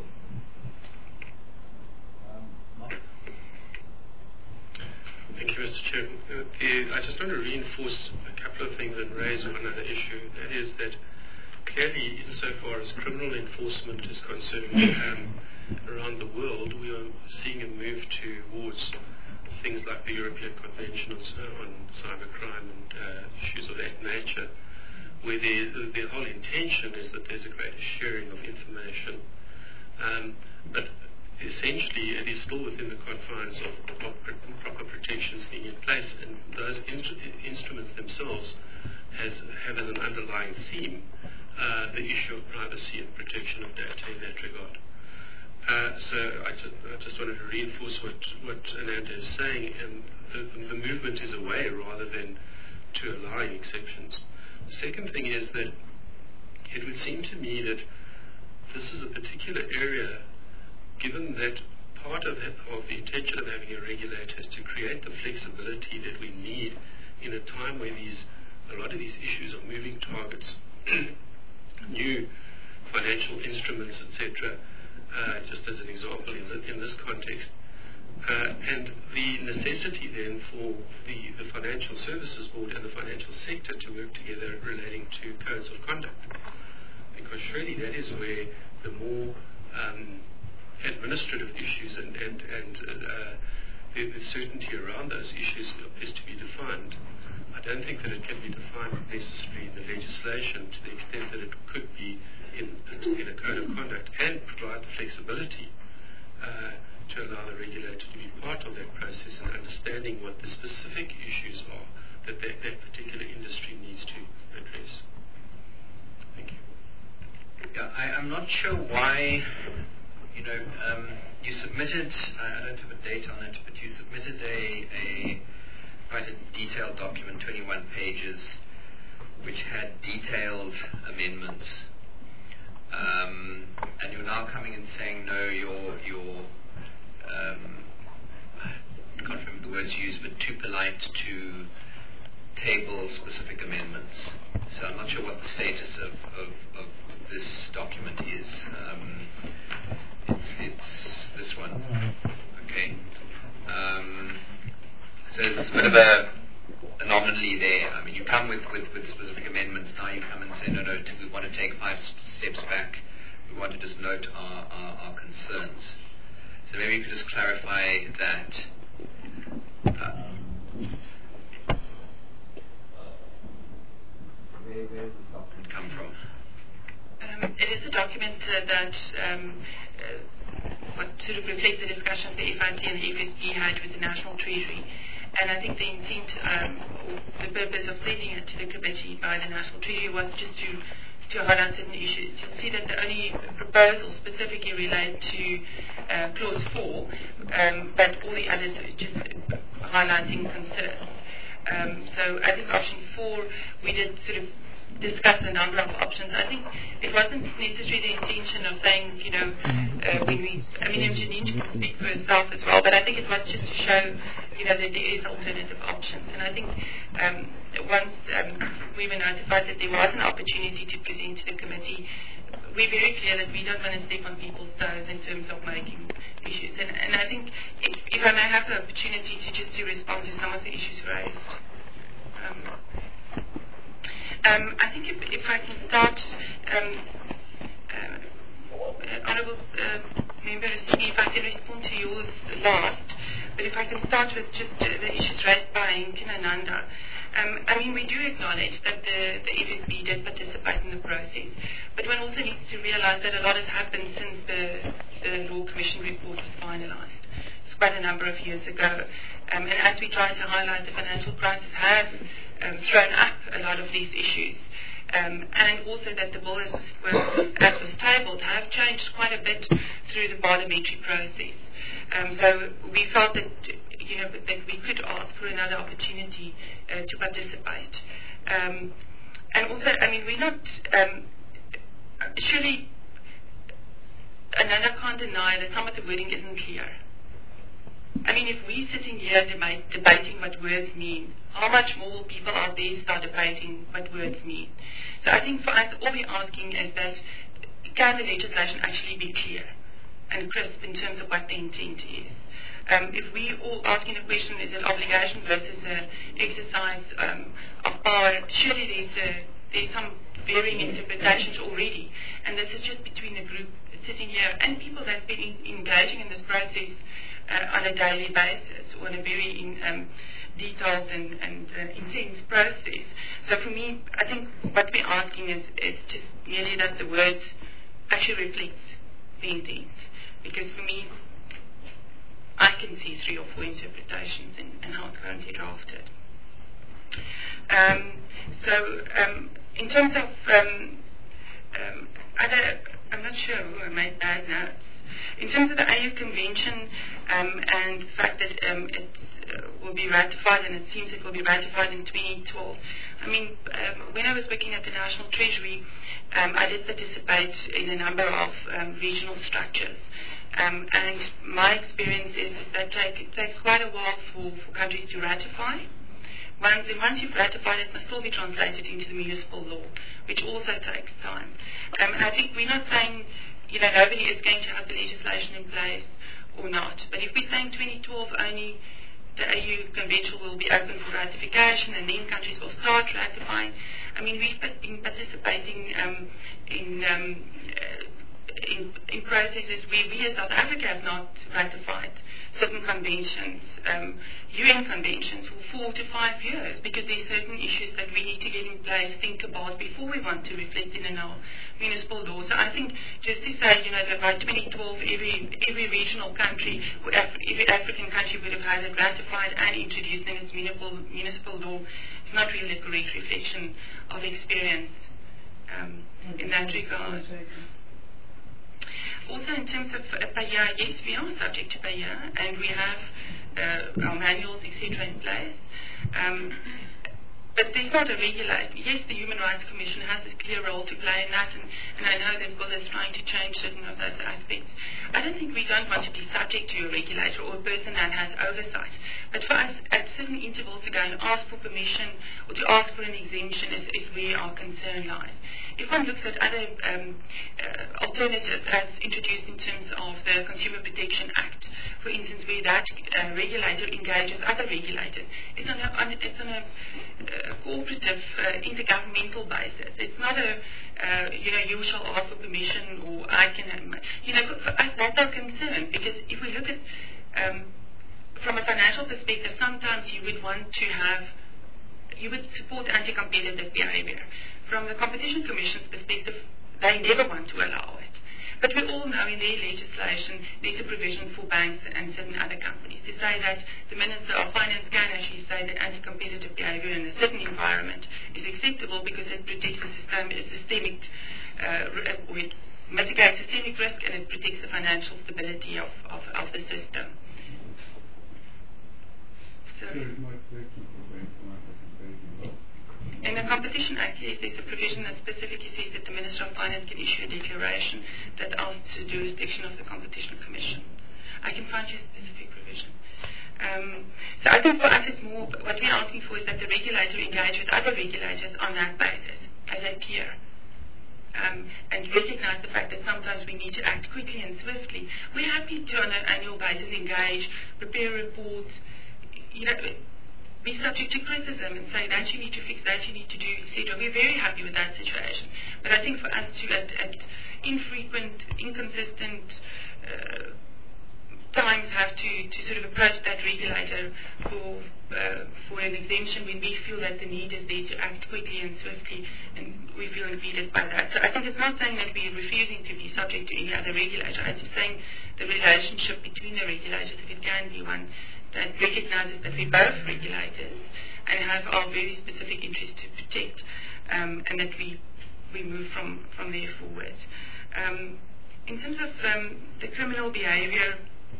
Thank you, Mr. Chair. I just want to reinforce a couple of things and raise one other issue. That is that clearly, insofar as criminal enforcement is concerned, around the world, we are seeing a move towards things like the European Convention on Cybercrime and issues of that nature, where the whole intention is that there's a greater sharing of information. But essentially, it is still within the confines of proper protections being in place, and those instruments themselves have as an underlying theme the issue of privacy and protection of data in that regard. So I just wanted to reinforce what Ananda is saying, and the movement is away rather than to allowing exceptions. The second thing is that it would seem to me that this is a particular area, given that part of the intention of having a regulator is to create the flexibility that we need in a time where a lot of these issues are moving targets, new financial instruments, etc., just as an example in this context. And the necessity then for the Financial Services Board and the financial sector to work together relating to codes of conduct. Because surely that is where the more administrative issues and the certainty around those issues is to be defined. I don't think that it can be defined necessarily in the legislation to the extent that it could be in a code of conduct, and provide the flexibility to allow the regulator to be part of that process and understanding what the specific issues are that particular industry needs to address. Thank you. Yeah, I'm not sure why, you submitted, I don't have a date on it, but you submitted quite a detailed document, 21 pages, which had detailed amendments. And you're now coming and saying, no, you're I can't remember the words used, but too polite to table specific amendments. So I'm not sure what the status of this document is. It's this one. Okay. So there's a bit of a anomaly there. I mean, you come with specific amendments, now you come and say, no, we want to take 5 steps back. We want to just note our concerns. So maybe you could just clarify that. Where does the document come from? It is a document that what sort of reflects the discussions the FIC and the FSB had with the National Treasury. And I think the intent, the purpose of sending it to the committee by the National Treasury was just to highlight certain issues. You'll see that the only proposals specifically relate to Clause 4, but all the others are just highlighting concerns. So I think option 4, we did sort of discuss a number of options. I think it wasn't necessarily the intention of saying, Janine can speak for herself as well, but I think it was just to show, that there is alternative options. And I think once we were notified that there was an opportunity to present to the committee, we're very clear that we don't want to step on people's toes in terms of making issues. And I think if I may have the opportunity to respond to some of the issues raised. I think if I can start, Honourable Member Rasini, if I can respond to yours last, but if I can start with just the issues raised by Henk and Ananda. We do acknowledge that the FSB did participate in the process, but one also needs to realise that a lot has happened since the Law Commission report was finalised. It's quite a number of years ago. And as we try to highlight, the financial crisis has thrown up a lot of these issues. And also that the bill as was tabled have changed quite a bit through the parliamentary process. So we felt that that we could ask for another opportunity to participate. And also, we're not surely Ananda can't deny that some of the wording isn't clear. If we're sitting here debating what words mean, how much more will people out there start debating what words mean? So I think for us, all we're asking is that can the legislation actually be clear and crisp in terms of what the intent is? If we all asking the question, is it obligation versus an exercise of power, surely there's some varying interpretations already, and this is just between the group sitting here and people that's been engaging in this process on a daily basis, or on a very detailed and intense process. So for me, I think what we're asking is just merely that the words actually reflect the intent. Because for me, I can see 3 or 4 interpretations in how it's currently drafted. In terms of I'm not sure who I made bad notes. In terms of the AU Convention and the fact that it will be ratified, and it seems it will be ratified in 2012. I mean, when I was working at the National Treasury, I did participate in a number of regional structures. And my experience is that it takes quite a while for countries to ratify. Once you've ratified, it must still be translated into the municipal law, which also takes time. And I think we're not saying, nobody is going to have the legislation in place or not. But if we're saying 2012 only, the AU Convention will be open for ratification, and then countries will start ratifying. I mean, we've been participating in processes where we as South Africa have not ratified certain conventions, UN conventions, for 4 to 5 years, because there's certain issues that we need to get in place, think about before we want to reflect it in our municipal law. So I think just to say, that by 2012, every regional country, every African country would have had it ratified and introduced in its municipal law is not really a correct reflection of experience in that regard. Also, in terms of PAIA, yes, we are subject to PAIA, and we have our manuals, etc., in place. But there's not a regulator. Yes, the Human Rights Commission has a clear role to play in that, and I know that Will is trying to change certain of those aspects. I don't think we don't want to be subject to a regulator or a person that has oversight. But for us, at certain intervals, to go and ask for permission or to ask for an exemption is where our concern lies. If one looks at other alternatives as introduced in terms of the Consumer Protection Act, for instance, where that regulator engages other regulators, it's on a cooperative, intergovernmental basis. It's not a, you shall ask for permission, or I can, for us that's our concern, because if we look at, from a financial perspective, sometimes you would support anti-competitive behavior. From the Competition Commission's perspective, they never want to allow it. But we all know in their legislation there's a provision for banks and certain other companies to say that the Minister of Finance can actually say that anti-competitive behavior in a certain environment is acceptable because it protects it mitigates systemic risk, and it protects the financial stability of the system. So, in the Competition Act, yes, there's a provision that specifically says that the Minister of Finance can issue a declaration that asks the jurisdiction of the Competition Commission. I can find you a specific provision. So I think for us it's more, what we're asking for is that the regulator engage with other regulators on that basis, as a peer. And recognize the fact that sometimes we need to act quickly and swiftly. We're happy to, on an annual basis, engage, prepare reports, be subject to criticism and say that you need to fix, that you need to do, etc. We're very happy with that situation. But I think for us to, at infrequent, inconsistent times, have to sort of approach that regulator for an exemption when we feel that the need is there to act quickly and swiftly, and we feel impeded by that. So I think it's not saying that we're refusing to be subject to any other regulator. I'm just saying the relationship between the regulators, if it can be one that recognizes that we're both regulators and have our very specific interests to protect, and that we move from there forward. In terms of the criminal behavior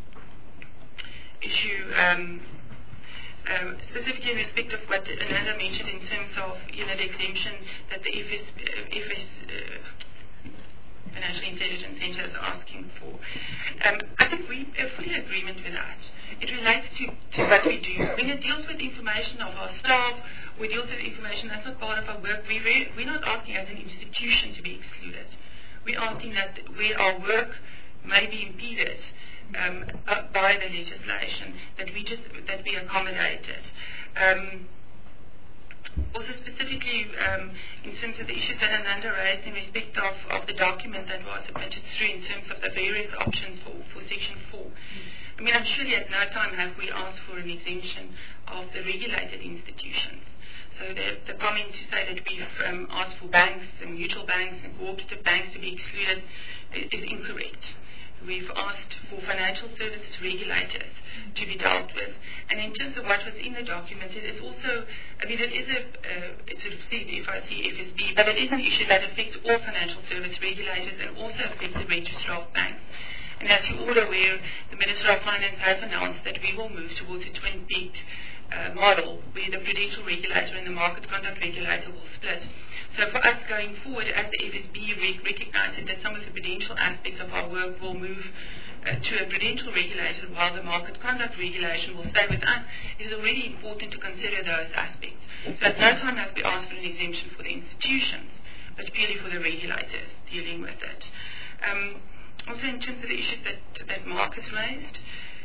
issue, specifically in respect of what Ananda mentioned in terms of the exemption that the FS Financial Intelligence Centre is asking for. I think we are fully in agreement with that. It relates to what we do. When it deals with information of our staff, we deal with information that's not part of our work, we're not asking as an institution to be excluded. We're asking that where our work may be impeded by the legislation, that we accommodate it. Also specifically in terms of the issues that Ananda raised in respect of the document that was submitted through in terms of the various options for Section 4. I mean, I'm surely at no time have we asked for an exemption of the regulated institutions. So the comment to say that we've asked for banks and mutual banks and cooperative banks to be excluded is incorrect. We've asked for financial services regulators to be dealt with. And in terms of what was in the document, it is also, I mean, it is it sort of says FIC, FSB, but it is an issue that affects all financial service regulators and also affects the registrar of banks. And as you're all aware, the Minister of Finance has announced that we will move towards a twin-peak model where the prudential regulator and the market conduct regulator will split. So for us going forward, as the FSB recognises that some of the prudential aspects of our work will move to a prudential regulator while the market conduct regulation will stay with us, it is already important to consider those aspects. So at no time have we asked for an exemption for the institutions, but purely for the regulators dealing with it. Also in terms of the issues that Mark has raised,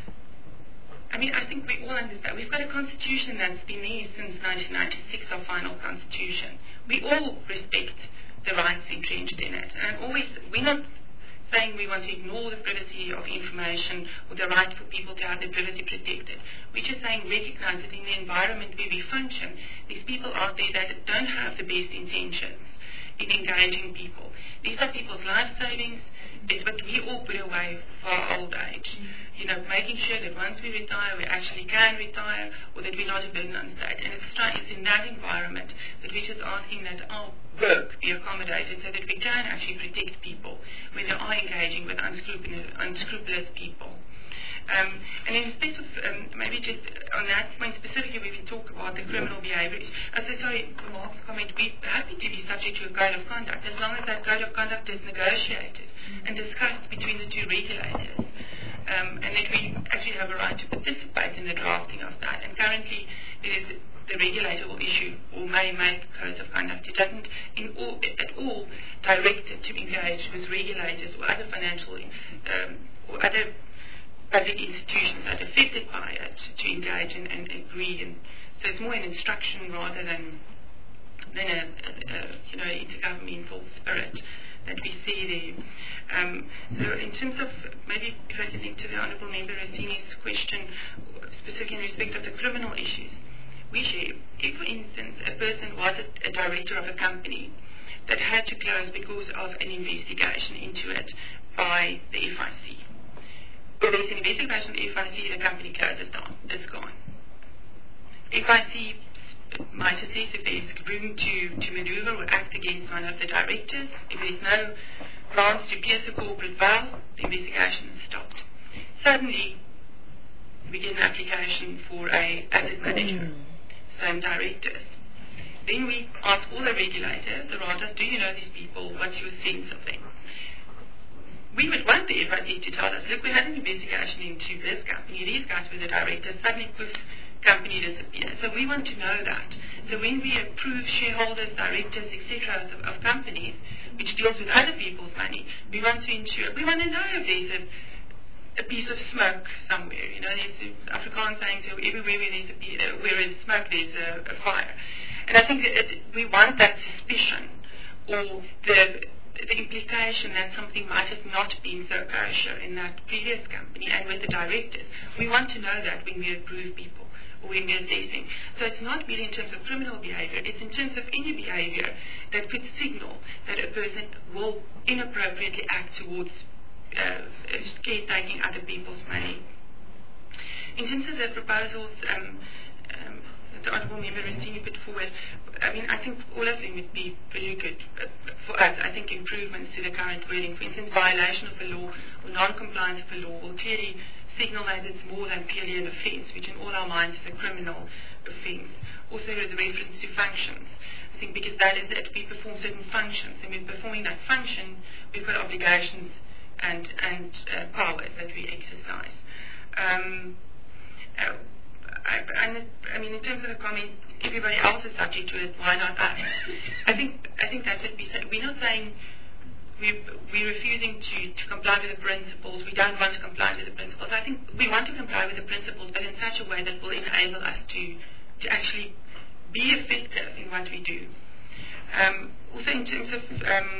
I mean, I think we all understand. We've got a constitution that's been there since 1996, our final constitution. We all respect the rights entrenched in it. And we're not saying we want to ignore the privacy of information or the right for people to have their privacy protected. We're just saying recognize that in the environment where we function, there's people out there that don't have the best intentions in engaging people. These are people's life savings. It's what we all put away for our old age. You know, making sure that once we retire, we actually can retire, or that we're not a burden on state. And it's in that environment that we're just asking that our work be accommodated so that we can actually protect people when they are engaging with unscrupulous people. And in respect of, maybe just on that point specifically, we can talk about the criminal behaviour. Sorry, Mark's comment, we're happy to be subject to a code of conduct as long as that code of conduct is negotiated and discussed between the two regulators. And that we actually have a right to participate in the drafting of that. And currently, it is the regulator will issue or may make codes of conduct. It doesn't at all direct it to engage with regulators or other financial or other public institutions that are affected by it to engage and agree. And so it's more an instruction rather than a intergovernmental spirit that we see there. So in terms of, maybe if I can link to the Honourable Member Rossini's question, specifically in respect of the criminal issues, we share, if for instance a person was a director of a company that had to close because of an investigation into it by the FIC, or there's an investigation of the FIC, the company closes down, it's gone. FIC might assess if there's room to manoeuvre or act against one of the directors. If there's no grounds to pierce the corporate veil, the investigation is stopped. Suddenly, we get an application for a asset manager, same directors. Then we ask all the regulators around us, do you know these people? What's your sense of them? We would want the FIC to tell us, look, we had an investigation into this company, these guys were the directors, suddenly poof, company disappears. So we want to know that. So when we approve shareholders, directors, etc. of companies, which deals with other people's money, we want to ensure, we want to know if there's a piece of smoke somewhere. You know, there's Afrikaans saying, so everywhere where there's smoke, there's a fire. And I think that we want that suspicion or the implication that something might have not been so kosher in that previous company and with the directors. We want to know that when we approve people or when we're assessing. So it's not really in terms of criminal behavior, it's in terms of any behavior that could signal that a person will inappropriately act towards caretaking other people's money. In terms of the proposals the Honourable Member Rossini put forward, I mean, I think all of them would be very good for us. I think improvements to the current wording, for instance, violation of the law or non-compliance of the law will clearly signal that it's more than purely an offence, which in all our minds is a criminal offence. Also, there is a reference to functions. I think because that is it, we perform certain functions, and we're performing that function, we've got obligations and powers that we exercise. I mean, in terms of the comment, everybody else is subject to it, why not us? I think that's what we said. We're not saying we're refusing to comply with the principles. We don't want to comply with the principles. I think we want to comply with the principles, but in such a way that will enable us to actually be effective in what we do. Also in terms of,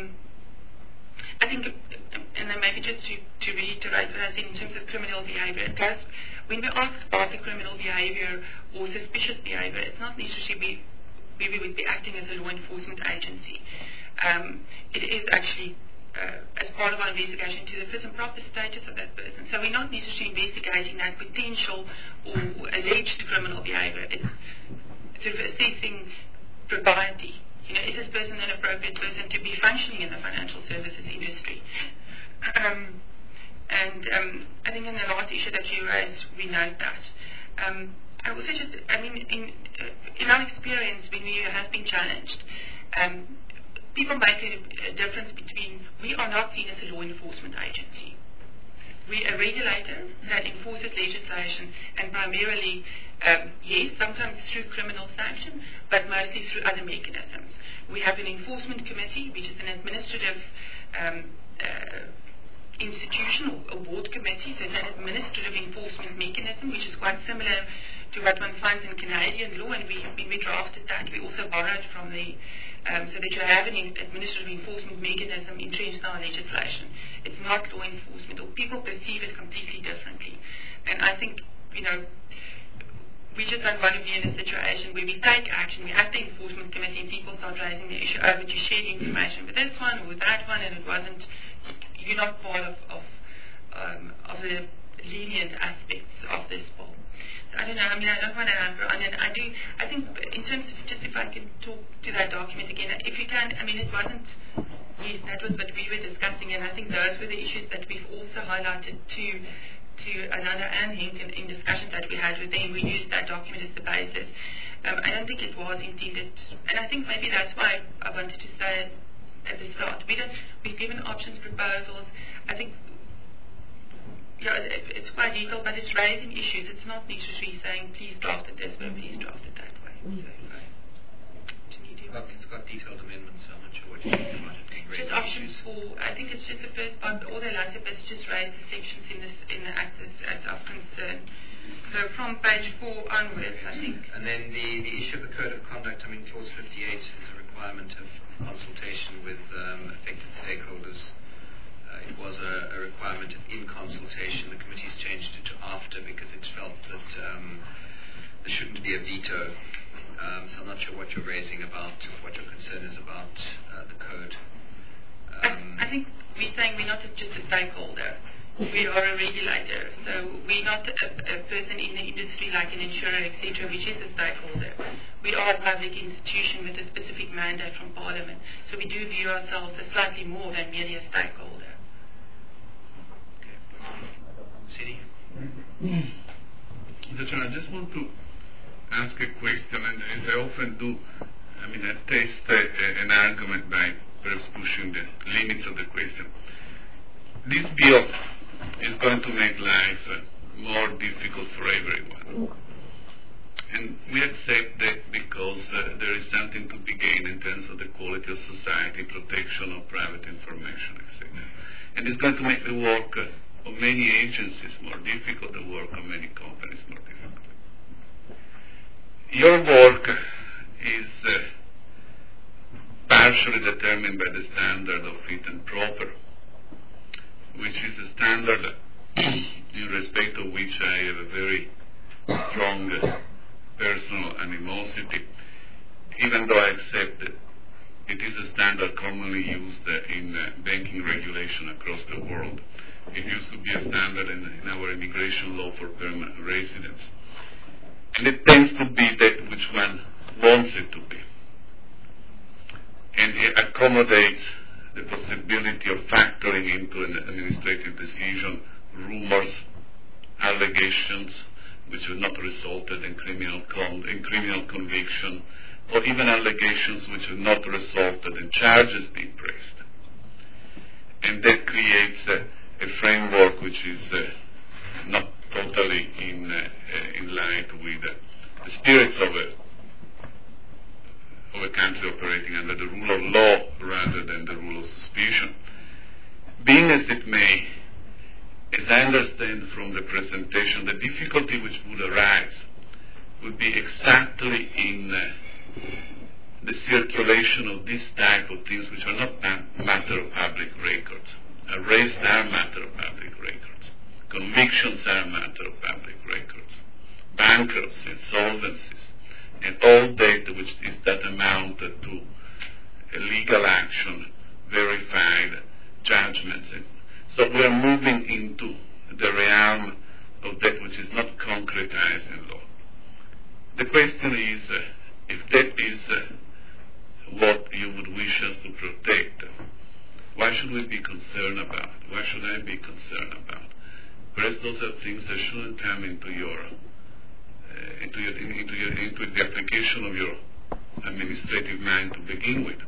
I think, and then maybe just to reiterate what I said in terms of criminal behavior, it does, when we ask about the criminal behavior or suspicious behavior, it's not necessarily we would be acting as a law enforcement agency. It is actually as part of our investigation to the fit and proper status of that person. So we're not necessarily investigating that potential or alleged criminal behavior. It's sort of assessing propriety. You know, is this person an appropriate person to be functioning in the financial services industry? I think in the last issue that you raised, we note that. I also just, I mean, in our experience, when we have been challenged, people make a difference between, we are not seen as a law enforcement agency. We're a regulator that enforces legislation, and primarily, yes, sometimes through criminal sanction, but mostly through other mechanisms. We have an enforcement committee, which is an administrative institutional award committee, so it's an administrative enforcement mechanism, which is quite similar to what one finds in Canadian law, and we drafted that. We also borrowed from the, so that you have an administrative enforcement mechanism entrenched in our legislation. It's not law enforcement, or people perceive it completely differently. And I think, you know, we just don't want to be in a situation where we take action, we have the enforcement committee, and people start raising the issue over to share the information with this one or with that one, and it wasn't, you're not part of the lenient aspects of this bill. So I don't know, I mean, I don't want to hamper on it. I think in terms of, just if I can talk to that document again, if you can, I mean, it wasn't, yes, that was what we were discussing, and I think those were the issues that we've also highlighted to another Anne Henk in discussions that we had with them. We used that document as the basis. I don't think it was intended, and I think maybe that's why I wanted to say it at the start. We've given options, proposals. I think, yeah, it's quite detailed, but it's raising issues. It's not necessarily saying, please draft it this way, please draft it that way. Well, it's got detailed amendments, so I'm not sure what you think about it. Just options for, I think it's just the first part, all the latter bits just raise the sections in the Act as of concern. So from page 4 onwards, I think. And then the issue of the Code of Conduct, I mean, Clause 58 is a requirement of consultation with affected stakeholders. It was a requirement of in consultation. The committee's changed it to after because it felt that there shouldn't be a veto. So I'm not sure what you're raising about, what your concern is about the code. I think we're saying we're not just a stakeholder. We are a regulator. So we're not a person in the industry like an insurer, etc., which is a stakeholder. We are a public institution with a specific mandate from Parliament. So we do view ourselves as slightly more than merely a stakeholder. Sidi? Mr. Chairman, I just want to ask a question, and as I often do, I mean, I test an argument by perhaps pushing the limits of the question. This bill is going to make life more difficult for everyone. And we accept that because there is something to be gained in terms of the quality of society, protection of private information, etc. And it's going to make the work of many agencies more difficult, the work of many companies more difficult. Your work is partially determined by the standard of fit and proper, which is a standard in respect of which I have a very strong personal animosity, even though I accept that it is a standard commonly used in banking regulation across the world. It used to be a standard in our immigration law for permanent residents. And it tends to be that which one wants it to be. And it accommodates the possibility of factoring into an administrative decision rumors, allegations which have not resulted in criminal conviction, or even allegations which have not resulted in charges being pressed. And that creates a framework which is not totally in line with the spirits of a country operating under the rule of law rather than the rule of suspicion. Being as it may, as I understand from the presentation, the difficulty which would arise would be exactly in the circulation of this type of things which are not matter of public records. Arrests are matter of public records. Convictions are matter of public records. Bankruptcies, insolvencies, and all data which is that amount to a legal action, verified judgments. So we are moving into the realm of that which is not concretized in law. The question is, if that is what you would wish us to protect, why should we be concerned about? Why should I be concerned about? Perhaps those are things that shouldn't come into the application of your administrative mind to begin with.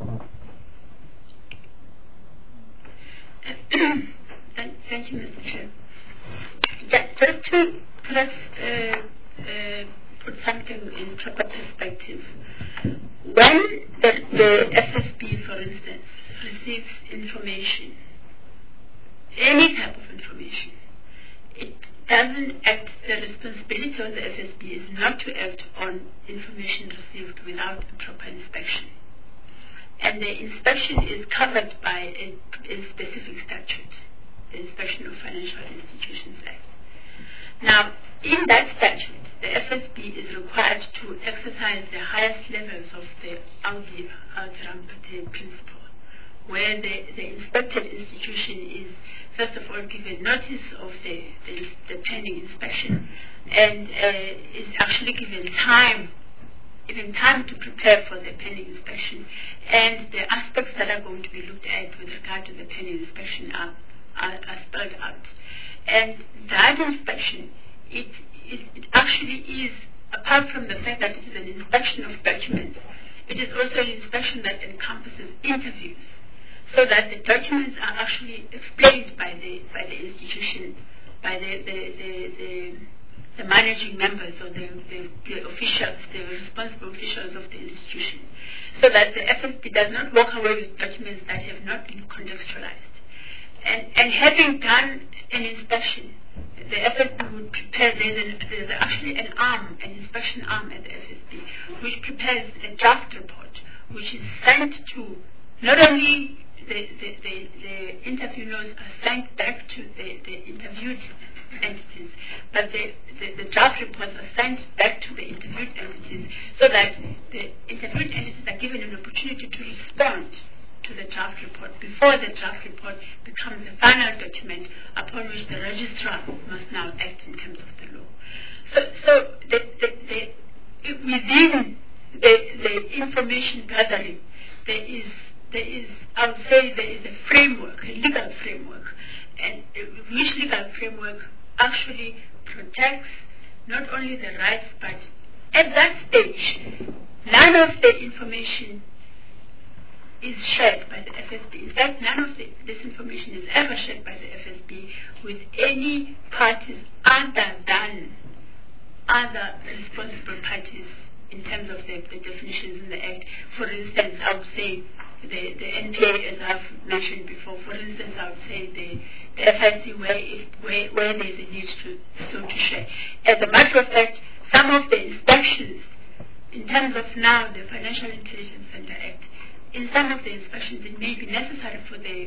Thank you, Mr. Chair. Just to perhaps put something in proper perspective, when the FSB, for instance, receives information, any type of information, it doesn't act, the responsibility of the FSB is not to act on information received without a proper inspection. And the inspection is covered by a specific statute, the Inspection of Financial Institutions Act. Now, in that statute, the FSB is required to exercise the highest levels of the audit alteram pate principle, where the inspected institution is, first of all, given notice of the pending inspection and is actually given time to prepare for the pending inspection, and the aspects that are going to be looked at with regard to the pending inspection are spelled out. And that inspection, it actually is, apart from the fact that it is an inspection of documents, it is also an inspection that encompasses interviews, so that the documents are actually explained by the institution, by the managing members or the officials, the responsible officials of the institution, so that the FSB does not walk away with documents that have not been contextualized. And having done an inspection, the FSB would prepare, there's actually an inspection arm at the FSB, which prepares a draft report, which is sent to, not only the interviewers are sent back to the interviewed entities, but the draft reports are sent back to the interviewed entities, so that the interviewed entities are given an opportunity to respond to the draft report before the draft report becomes the final document upon which the registrar must now act in terms of the law. So within the information gathering, there is, I would say, there is a framework, a legal framework, and which legal framework actually protects not only the rights, but at that stage, none of the information is shared by the FSB. In fact, none of this information is ever shared by the FSB with any parties other than other responsible parties in terms of the definitions in the Act. For instance, I would say the NPA, as I've mentioned before. For instance, I would say the FIC, where there is a need to share. As a matter of fact, some of the inspections, in terms of now the Financial Intelligence Center Act, in some of the inspections, it may be necessary for the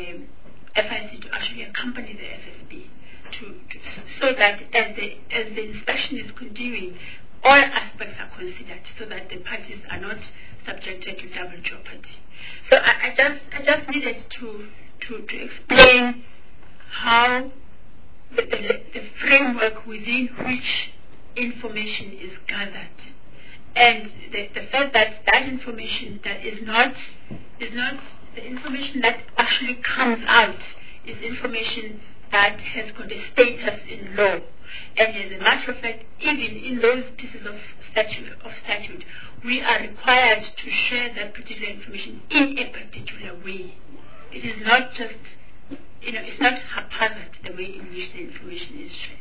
FIC to actually accompany the FSB, so that as the inspection is continuing, all aspects are considered, so that the parties are not subjected to double jeopardy. So I just needed to explain how the framework within which information is gathered. And the fact that information that is not the information that actually comes out is information that has got a status in law. And as a matter of fact, even in those pieces of statute, we are required to share that particular information in a particular way. It is not just, it's not haphazard the way in which the information is shared.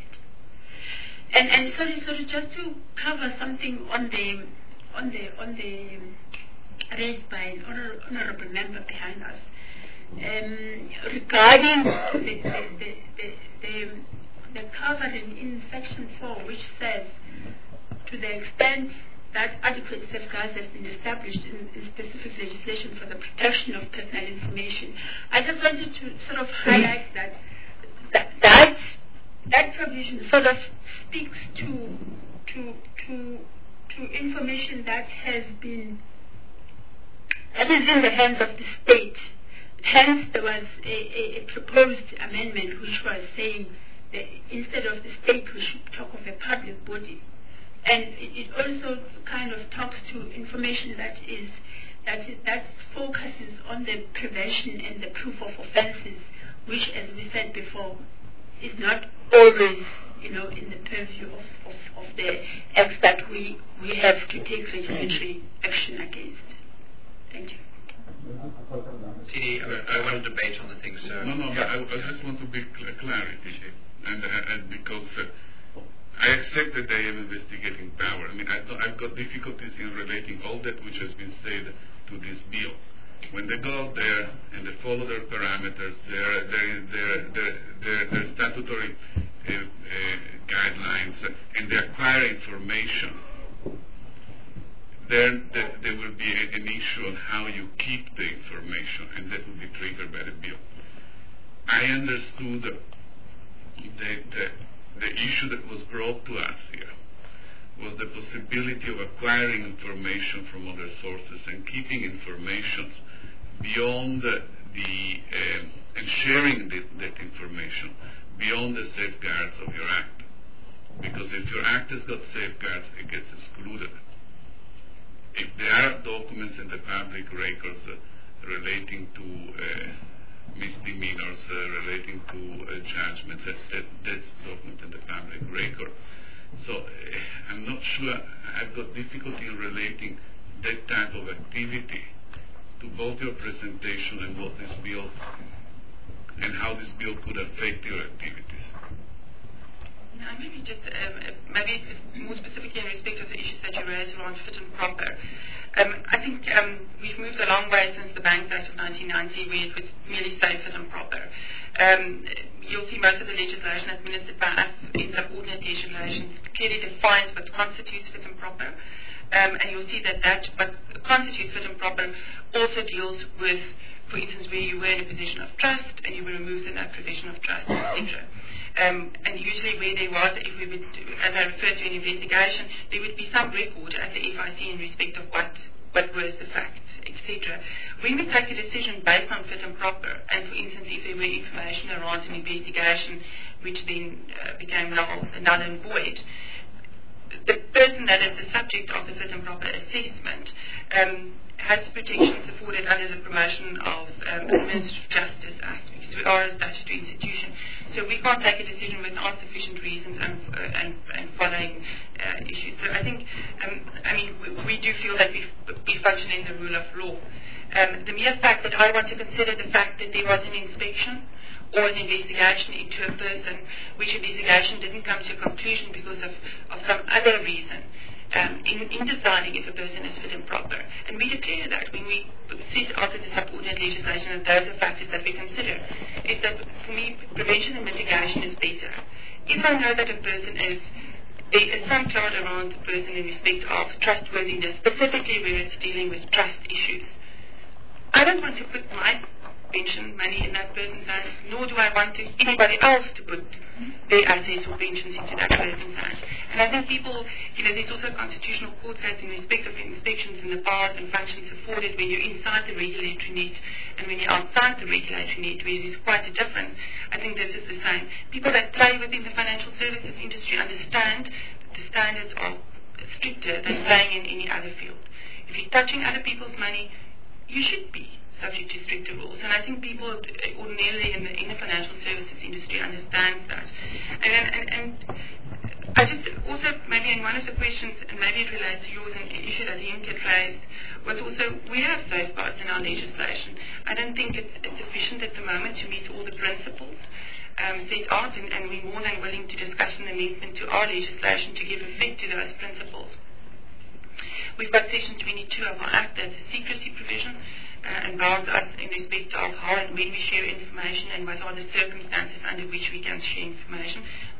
And sorry, just to cover something on the raised by an honourable member behind us, regarding the covering in Section 4, which says, to the extent that adequate safeguards have been established in specific legislation for the protection of personal information. I just wanted to sort of highlight that provision sort of speaks to information that is in the hands of the state. Hence, there was a proposed amendment which was saying that instead of the state, we should talk of a public body. And it also kind of talks to information that focuses on the prevention and the proof of offences, which, as we said before, is not always, in the purview of the acts that we have to take regulatory action against. Thank you. CD, I want to debate on the thing, so... No, I just want to be clarity. And because I accept that they have investigating power. I mean, I've got difficulties in relating all that which has been said to this bill. When they go out there and they follow their parameters, their statutory guidelines, and they acquire information, then there will be an issue on how you keep the information, and that will be triggered by the bill. I understood that the issue that was brought to us here was the possibility of acquiring information from other sources and keeping information beyond and sharing that information beyond the safeguards of your act. Because if your act has got safeguards, it gets excluded. If there are documents in the public records relating to misdemeanors, relating to judgments, that's document in the public record. So I'm not sure, I've got difficulty in relating that type of activity to both your presentation and what this bill, and how this bill could affect your activities. No, maybe just maybe more specifically in respect of the issues that you raised around fit and proper. I think we've moved a long way since the Banks Act of 1990, where it was merely say fit and proper. You'll see most of the legislation administered by us in subordinate legislation clearly defines what constitutes fit and proper. And you'll see that what constitutes fit and proper also deals with, for instance, where you were in a position of trust and you were removed in that provision of trust, etc. And usually where there was, if we would, as I referred to an investigation, there would be some record at the FIC in respect of what was the facts, etc. When we take a decision based on fit and proper, and for instance, if there were information around an investigation which then became null and void, the person that is the subject of the fit and proper assessment has protections afforded under the Promotion of Administrative Justice Act, because we are a statutory institution. So we can't take a decision without sufficient reasons and following issues. So I think, we do feel that we function in the rule of law. The mere fact that I want to consider the fact that there was an inspection or an investigation into a person, which investigation didn't come to a conclusion because of some other reason, in deciding if a person is fit and proper. And we declare that when we set out the subordinate legislation, and those are factors that we consider, is that for me, prevention and mitigation is better. If I know that a person there is some cloud around the person in respect of trustworthiness, specifically where it's dealing with trust issues, I don't want to put my pension money in that person's hands, nor do I want anybody else to put their assets or pensions into that person's hands. And I think people, there's also a constitutional court case in respect of inspections and the powers and functions afforded when you're inside the regulatory net and when you're outside the regulatory net, where there's quite a difference. I think this is the same. People that play within the financial services industry understand that the standards are stricter than playing in any other field. If you're touching other people's money, you should be subject to stricter rules. And I think people ordinarily in the financial services industry understand that. And I just also, maybe in one of the questions, and maybe it relates to yours, an issue that Ian had raised, was also, we have safeguards in our legislation. I don't think it's sufficient at the moment to meet all the principles set out, and we're more than willing to discuss an amendment to our legislation to give effect to those principles. We've got Section 22 of our Act, that's a secrecy provision, and bounds us in respect of how and when we share information and what are the circumstances under which we can share information. We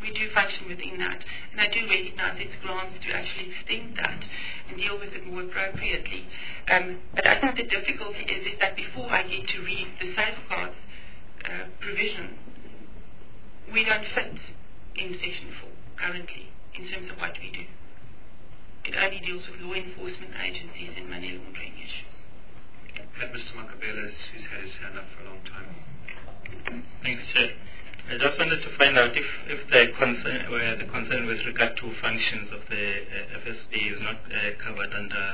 we do function within that. And I do recognise its grounds to actually extend that and deal with it more appropriately. But I think the difficulty is that before I get to read the safeguards provision, we don't fit in Section 4 currently in terms of what we do. It only deals with law enforcement agencies and money laundering issues. Had Mr. Makabelas, who's had his hand up for a long time. Thanks, Chair. I just wanted to find out if the concern with regard to functions of the FSB is not covered under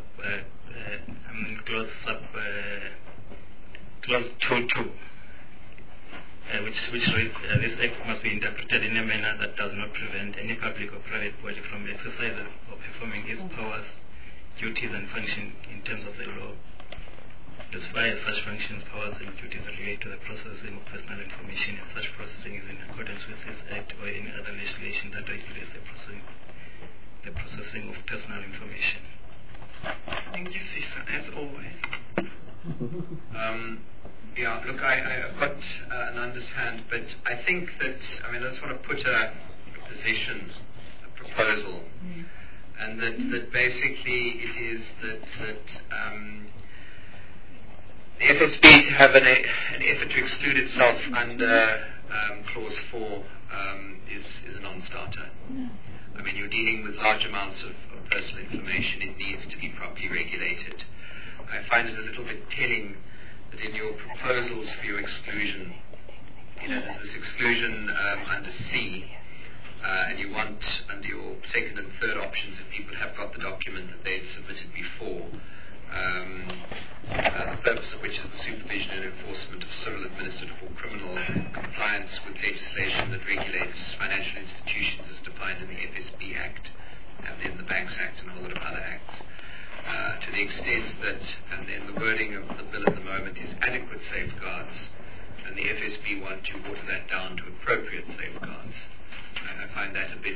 clause 2.2, which reads, this Act must be interpreted in a manner that does not prevent any public or private body from exercising or performing its powers, duties and functions in terms of the law, as far as such functions, powers and duties relate to the processing of personal information, and such processing is in accordance with this Act or any other legislation that regulates the processing of personal information. Thank you, Cesar, as always. Yeah, look, I've got Ananda's hand, but I think that, I just want to put a position, a proposal, and that basically it is that the FSB to have an effort to exclude itself under Clause 4 is a non-starter. You're dealing with large amounts of personal information. It needs to be properly regulated. I find it a little bit telling that in your proposals for your exclusion, there's this exclusion under C, and you want under your second and third options, if people have got the document that they'd submitted before, the purpose of which is the supervision and enforcement of civil, administrative or criminal compliance with legislation that regulates financial institutions as defined in the FSB Act and in the Banks Act and a whole lot of other acts. To the extent that, and then the wording of the bill at the moment is adequate safeguards, and the FSB want to water that down to appropriate safeguards. I find that a bit...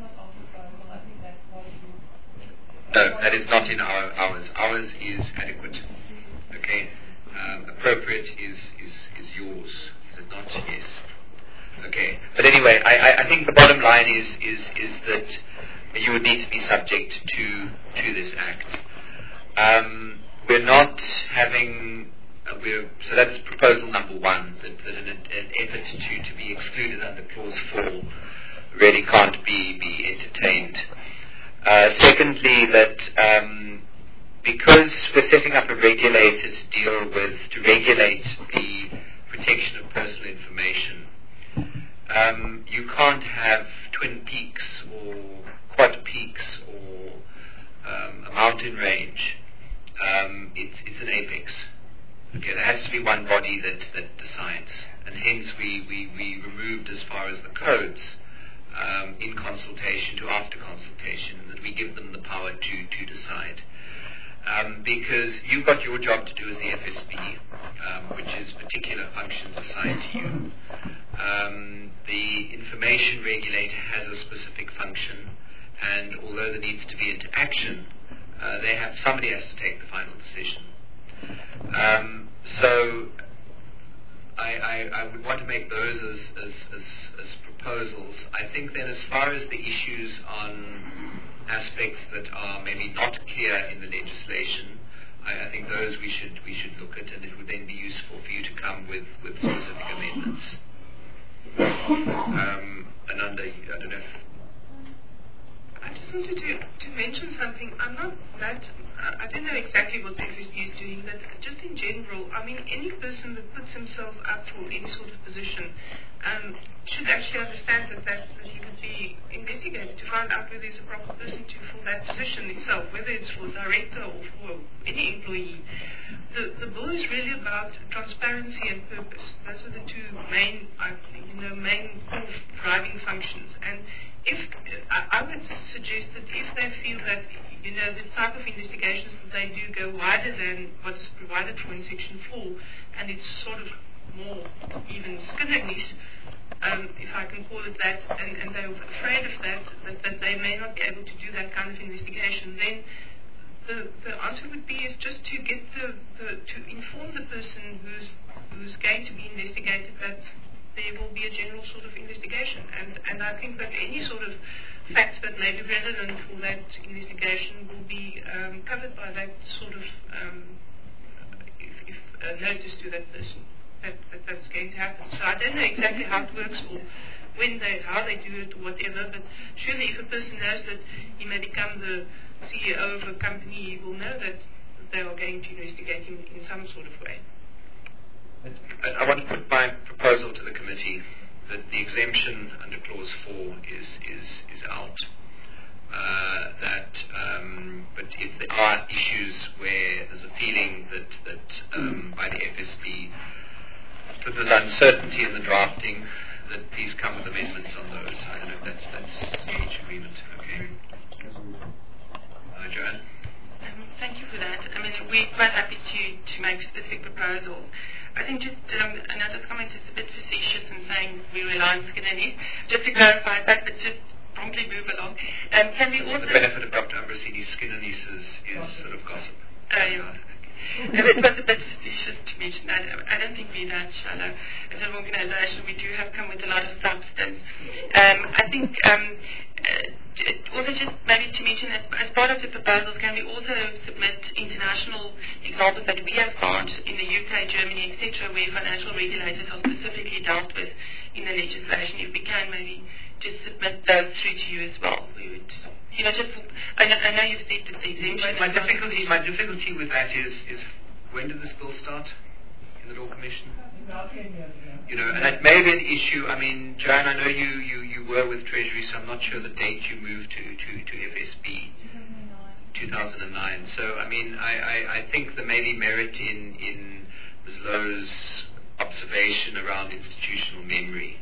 No, that is not in ours. Ours is adequate. Okay. Appropriate is yours. Is it not? Yes. Okay. But anyway, I think the bottom line is that you would need to be subject to this Act. We're not having... so that's proposal number one, that an effort to be excluded under Clause 4 really can't be entertained. Secondly, that because we're setting up a regulator to regulate the protection of personal information, you can't have Twin Peaks or Quad Peaks or a mountain range. It's an apex. Okay, there has to be one body that decides, and hence we removed as far as the codes in consultation to after consultation, that we give them the power to decide. Because you've got your job to do as the FSB, which is particular functions assigned to you. The information regulator has a specific function, and although there needs to be interaction, somebody has to take the final decision. So I would want to make those as proposals. I think then, as far as the issues on aspects that are maybe not clear in the legislation, I think those we should look at, and it would then be useful for you to come with specific amendments. Ananda, I don't know if... I just wanted to mention something. I don't know exactly what the FSB is doing, but just in general, any person that puts himself up for any sort of position should actually understand that he could be investigated to find out whether he's a proper person to fill that position itself, whether it's for a director or for any employee. The bill is really about transparency and purpose. Those are the two main core driving functions. And I would suggest that if they feel that the type of investigations that they do go wider than what's provided for in Section 4, and it's sort of more even Skinnerese, if I can call it that, and they're afraid of that they may not be able to do that kind of investigation, then the answer would be is just to get to inform the person who's going to be investigated that there will be a general sort of investigation. And I think that any sort of facts that may be relevant for that investigation will be covered by that sort of notice to that person that's going to happen. So I don't know exactly how it works or how they do it or whatever, but surely if a person knows that he may become the CEO of a company, he will know that they are going to investigate him in some sort of way. I want to put my proposal to the committee that the exemption under clause 4 is out. But if there are issues where there's a feeling that by the FSB that there's uncertainty in the drafting, that please come with amendments on those. I don't know if that's each agreement. Okay. Joanne? Thank you for that. I mean, we're quite happy to make specific proposals. I think just another comment is a bit facetious in saying we rely on skin and knees. Just to clarify that, but just promptly move along. Can we also... The benefit of Dr. Ambrosini's skin and knees is sort of gossip. Yeah. It was a bit facetious to mention that. I don't think we're that shallow. As an organisation, we do have come with a lot of substance. I think also just maybe to mention that as part of the proposals, can we also submit international examples that we have found in the UK, Germany, etc., where financial regulators are specifically dealt with in the legislation? If we can maybe just submit those through to you as well. We would, just I know you've said that the exemption. My difficulty with that is when did this bill start in the Law Commission? And that may be an issue. I mean, Joanne, I know you were with Treasury, so I'm not sure the date you moved to FSB. 2009. So, I mean, I think there may be merit in Ms. Lowe's observation around institutional memory.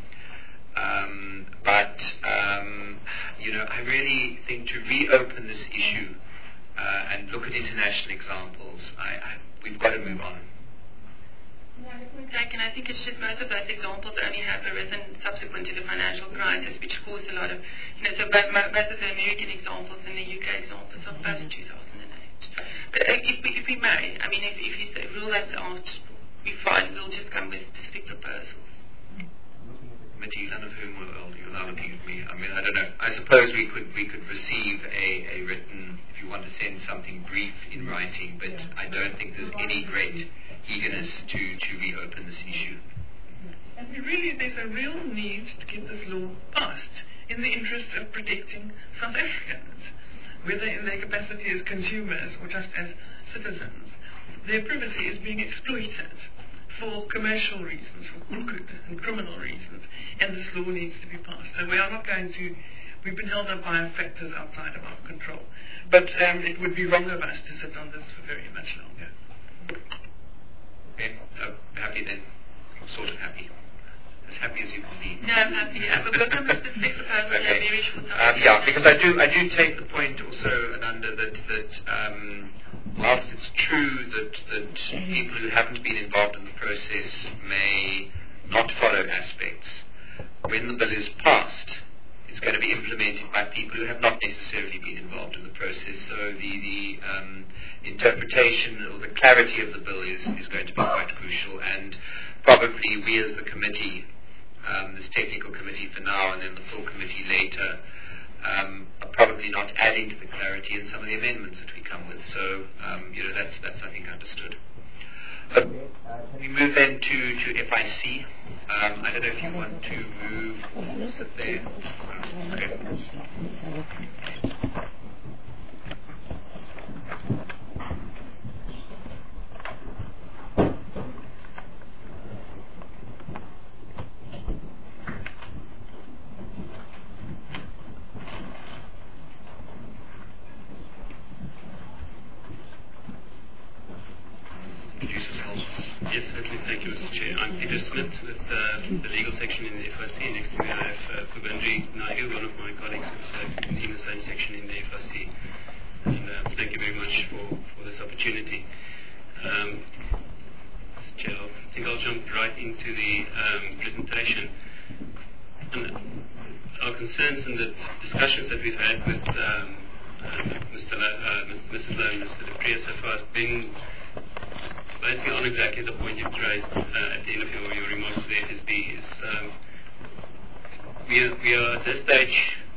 I really think to reopen this issue and look at international examples, we've got to move on. And I think it's just most of those examples only have arisen subsequent to the financial crisis, which caused a lot of, so most of the American examples and the UK examples are post 2008. But if we may, I mean, if you say rule that out, we find we'll just come with specific proposals. None of whom you're now looking at me. I mean, I don't know. I suppose we could receive a written, if you want to send something brief in writing, but I don't think there's any great eagerness to reopen this issue. And there's a real need to get this law passed in the interest of protecting South Africans, whether in their capacity as consumers or just as citizens. Their privacy is being exploited for commercial reasons, for and criminal reasons, and this law needs to be passed. So we are not going to, we've been held up by factors outside of our control. But it would be wrong of us to sit on this for very much longer. Okay, happy then. Sort of happy. As happy as you can be. No, I'm happy. We'll go from the specific proposal in a very short time. Yeah, because I do take the point also, Ananda, that whilst it's true that people who haven't been involved in the process may not follow aspects, when the bill is passed, it's going to be implemented by people who have not necessarily been involved in the process. So the interpretation or the clarity of the bill is going to be quite crucial, and probably we as the committee, this technical committee for now and then the full committee later, are probably not adding to the clarity in some of the amendments that we come with. So, that's I think understood. We move then to FIC. I don't know if you want to move or sit there. Okay. Yes, certainly. Thank you, Mr. Chair. I'm Peter Smith with the legal section in the FIC. Next to me I have Pubandri Naidu, one of my colleagues who's in the same section in the FIC. And thank you very much for this opportunity. Mr. Chair, I think I'll jump right into the presentation. And our concerns and the discussions that we've had with Mrs. Lowe and Mr. Dupree so far has been basically on exactly the point you've raised at the end of your remarks to the FSB is we are at this stage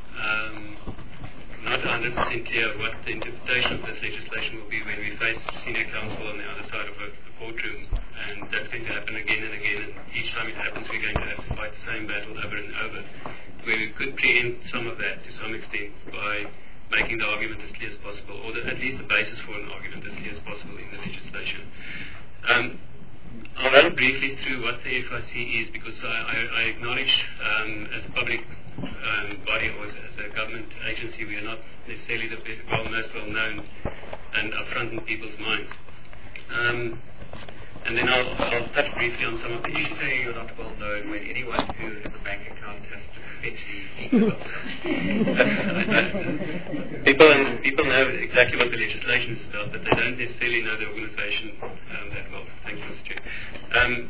not 100% clear what the interpretation of this legislation will be when we face senior counsel on the other side of the courtroom, and that's going to happen again and again, and each time it happens we're going to have to fight the same battle over and over, where we could preempt some of that to some extent by making the argument as clear as possible, or at least the basis for an argument as clear as possible in the legislation. I'll run briefly through what the FIC is, because I acknowledge as a public body or as a government agency we are not necessarily the most well known and upfront in people's minds. And then I'll touch briefly on some of the issues. You say you're not well known when anyone who has a bank account has to fetch the details. People know exactly what the legislation is about, but they don't necessarily know the organisation that well. Thank you, Mr. Chair.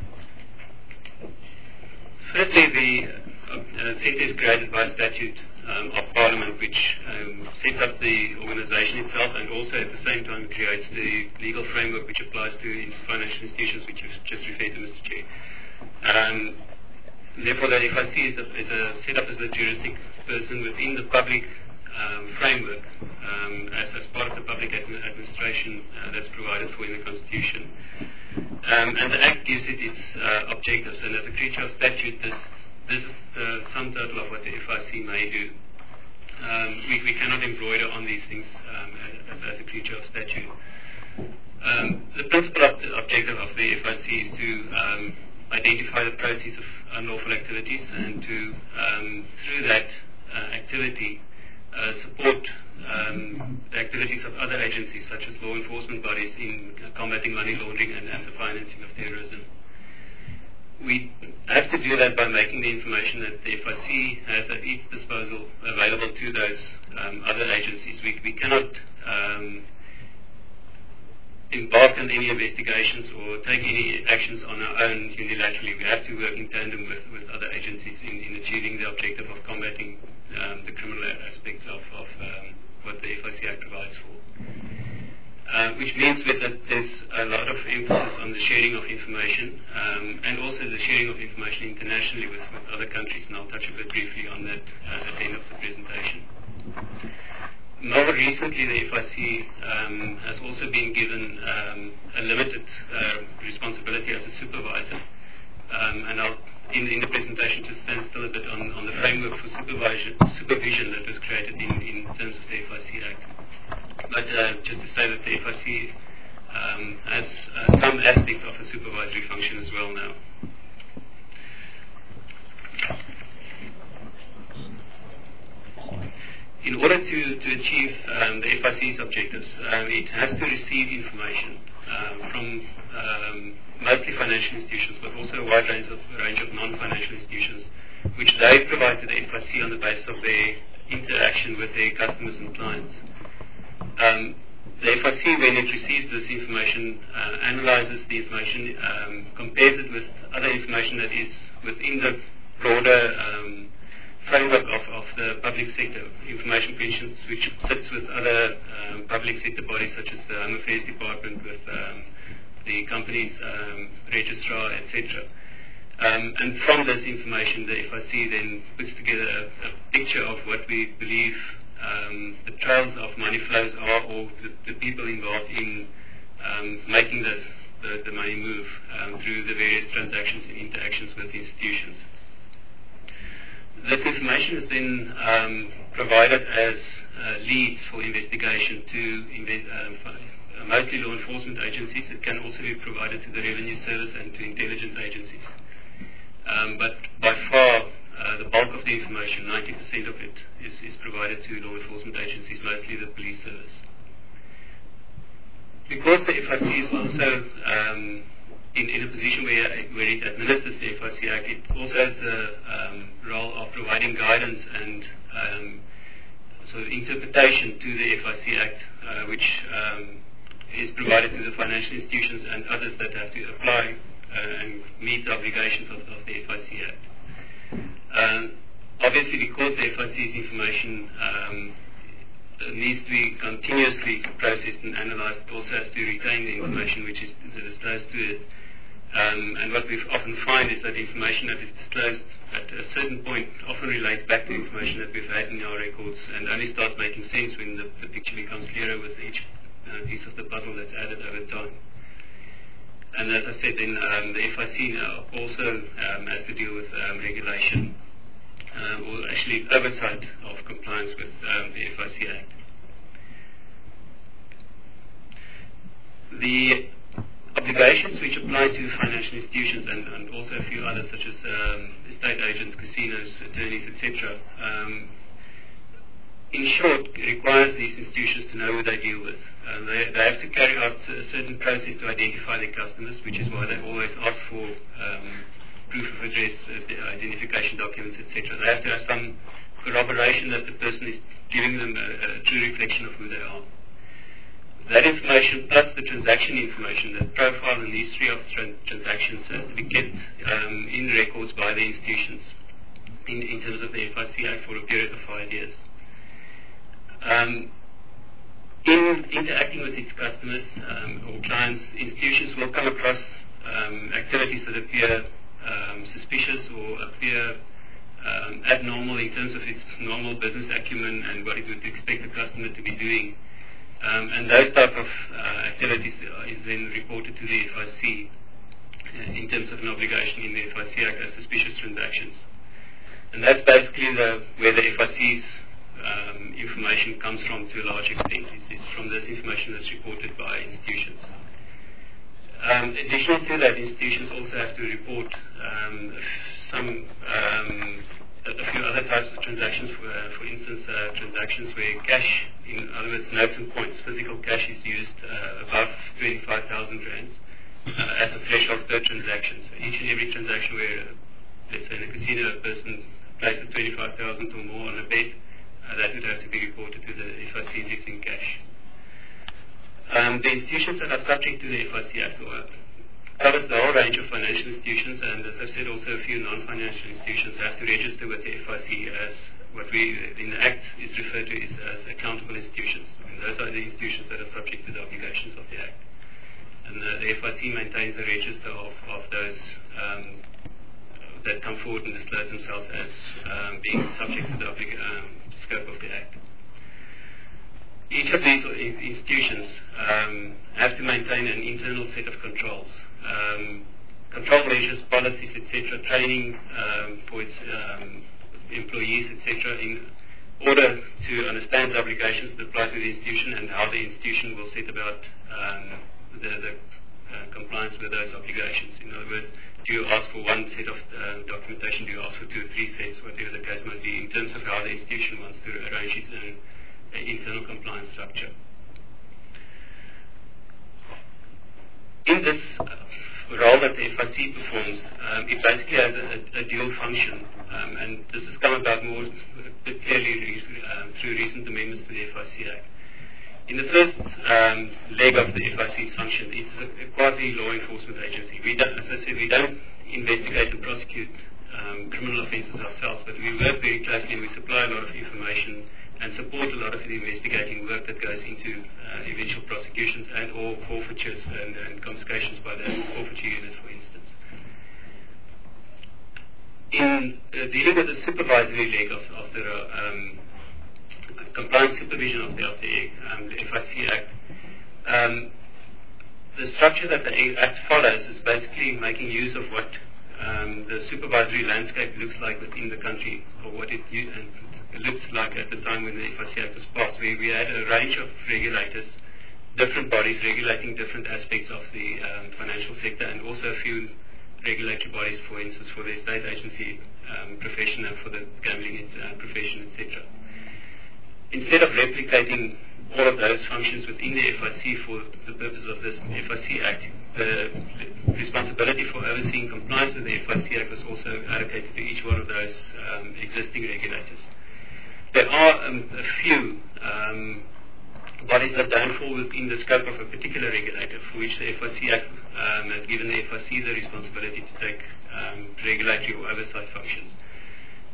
Firstly, the centre is created by statute of Parliament, which sets up the organisation itself, and also at the same time creates the legal framework which applies to financial institutions, which you've just referred to, Mr. Chair. Therefore, the FIC is set up as a juristic person within the public framework, as part of the public administration that's provided for in the Constitution. And the Act gives it its objectives, and as a creature of statute, this is the sum total of what the FIC may do. We cannot embroider on these things as a creature of statute. The principal objective of the FIC is to identify the proceeds of unlawful activities, and to, through that activity, support the activities of other agencies such as law enforcement bodies in combating money laundering and the financing of terrorism. We have to do that by making the information that the FIC has at its disposal available to those other agencies. We cannot embark on any investigations or take any actions on our own unilaterally. We have to work in tandem with other agencies in achieving the objective of combating the criminal aspects of what the FIC Act provides for. Which means that there's a lot of emphasis on the sharing of information, and also the sharing of information internationally with other countries, and I'll touch a bit briefly on that at the end of the presentation. More recently, the FIC has also been given a limited responsibility as a supervisor, and I'll in the presentation just stand still a bit on the framework for supervision that was created in terms of the FIC Act. But just to say that the FIC has some aspects of a supervisory function as well now. In order to achieve the FIC's objectives, it has to receive information from mostly financial institutions, but also a wide range of non-financial institutions, which they provide to the FIC on the basis of their interaction with their customers and clients. The FIC, when it receives this information, analyzes the information, compares it with other information that is within the broader framework of the public sector, information, for instance, which sits with other public sector bodies such as the Home Affairs Department, with the company's registrar, etc. And from this information, the FIC then puts together a picture of what we believe the trails of money flows are, or the people involved in making the money move through the various transactions and interactions with institutions. This information is then provided as leads for investigation to mostly law enforcement agencies. It can also be provided to the Revenue Service and to intelligence agencies. But by far, the bulk of the information, 90% of it, is provided to law enforcement agencies, mostly the police service. Because the FIC is also in a position where it administers the FIC Act, it also has the role of providing guidance and sort of interpretation to the FIC Act, which is provided to the financial institutions and others that have to apply and meet the obligations of the FIC Act. Obviously, because the FIC's information needs to be continuously processed and analyzed. It also has to retain the information which is disclosed to it. And what we often find is that information that is disclosed at a certain point often relates back to information that we've had in our records and only starts making sense when the picture becomes clearer with each piece of the puzzle that's added over time. And as I said, then the FIC now also has to deal with regulation or actually oversight of compliance with the FIC Act. The obligations which apply to financial institutions and also a few others such as estate agents, casinos, attorneys, etc. In short, it requires these institutions to know who they deal with. They have to carry out a certain process to identify their customers, which is why they always ask for proof of address, identification documents, etc. They have to have some corroboration that the person is giving them a true reflection of who they are. That information plus the transaction information, the profile and history of transactions has to be kept in records by the institutions in terms of the FIC Act for a period of 5 years. In interacting with its customers or clients, institutions will come across activities that appear suspicious or appear abnormal in terms of its normal business acumen and what it would expect the customer to be doing. And those type of activities is then reported to the FIC in terms of an obligation in the FIC Act as suspicious transactions. And that's basically where the FIC's information comes from to a large extent. It's from this information that's reported by institutions. Additional to that, institutions also have to report a few other types of transactions, for instance, transactions where cash, in other words, notes and points, physical cash is used above 25,000 rands as a threshold per transaction. So each and every transaction where, let's say in a casino, a person places 25,000 or more on a bet, that would have to be reported to the FIC using cash. The institutions that are subject to the FIC Act covers the whole range of financial institutions, and as I've said, also a few non-financial institutions have to register with the FIC as what we in the Act is referred to as accountable institutions. I mean, those are the institutions that are subject to the obligations of the Act. And the FIC maintains a register of those that come forward and disclose themselves as being subject to the scope of the Act. Each of these institutions have to maintain an internal set of controls. Control measures, policies, etc., training for its employees, etc., in order to understand the obligations that apply to the institution and how the institution will set about the compliance with those obligations. In other words, do you ask for one set of documentation, do you ask for 2 or 3 sets, whatever the case might be, in terms of how the institution wants to arrange its own internal compliance structure. In this role that the FIC performs, it basically has a dual function, and this has come about more clearly through recent amendments to the FIC Act. In the first leg of the FIC's function, it's a quasi-law enforcement agency. We don't, as I said, we don't investigate and prosecute criminal offences ourselves, but we work very closely and we supply a lot of information and support a lot of the investigating work that goes into eventual prosecutions and or forfeitures and confiscations by the forfeiture unit, for instance. In dealing with the supervisory leg of the compliance supervision of the FIC Act, the structure that the Act follows is basically making use of what the supervisory landscape looks like within the country, or what it looked like at the time when the FIC Act was passed. We had a range of regulators, different bodies regulating different aspects of the financial sector, and also a few regulatory bodies, for instance, for the estate agency profession and for the gambling profession, etc. Instead of replicating all of those functions within the FIC for the purpose of this FIC Act, the responsibility for overseeing compliance with the FIC Act was also allocated to each one of those existing regulators. There are a few bodies that don't fall within the scope of a particular regulator, for which the FIC Act has given the FIC the responsibility to take regulatory or oversight functions.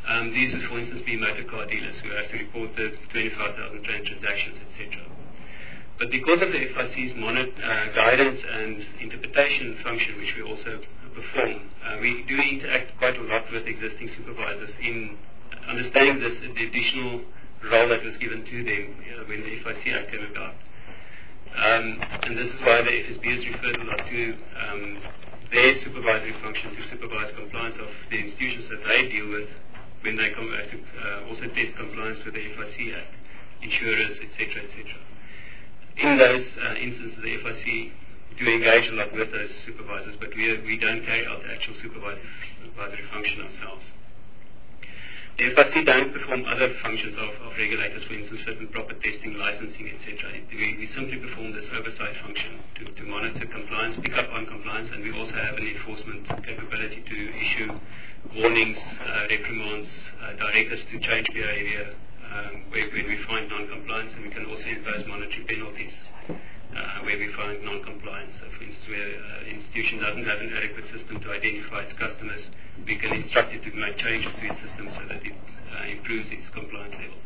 These would, for instance, be motor car dealers who have to report the 25,000 transactions, etc. But because of the FIC's guidance and interpretation function, which we also perform, we do interact quite a lot with existing supervisors in understanding the additional role that was given to them when the FIC Act came about. And this is why the FSB has referred a lot to their supervisory function to supervise compliance of the institutions that they deal with when they come back to also test compliance with the FIC Act, insurers, etc., etc. In those instances, the FIC do engage a lot with those supervisors, but we don't carry out the actual supervisory function ourselves. The FIC don't perform other functions of regulators, for instance, fit and proper testing, licensing, etc. We simply perform this oversight function to monitor compliance, pick up on compliance, and we also have an enforcement capability to issue warnings, reprimands, directives to change behavior where we find non-compliance, and we can also impose monetary penalties where we find non-compliance. So, for instance, where an institution doesn't have an adequate system to identify its customers, we can instruct it to make changes to its system so that it improves its compliance level.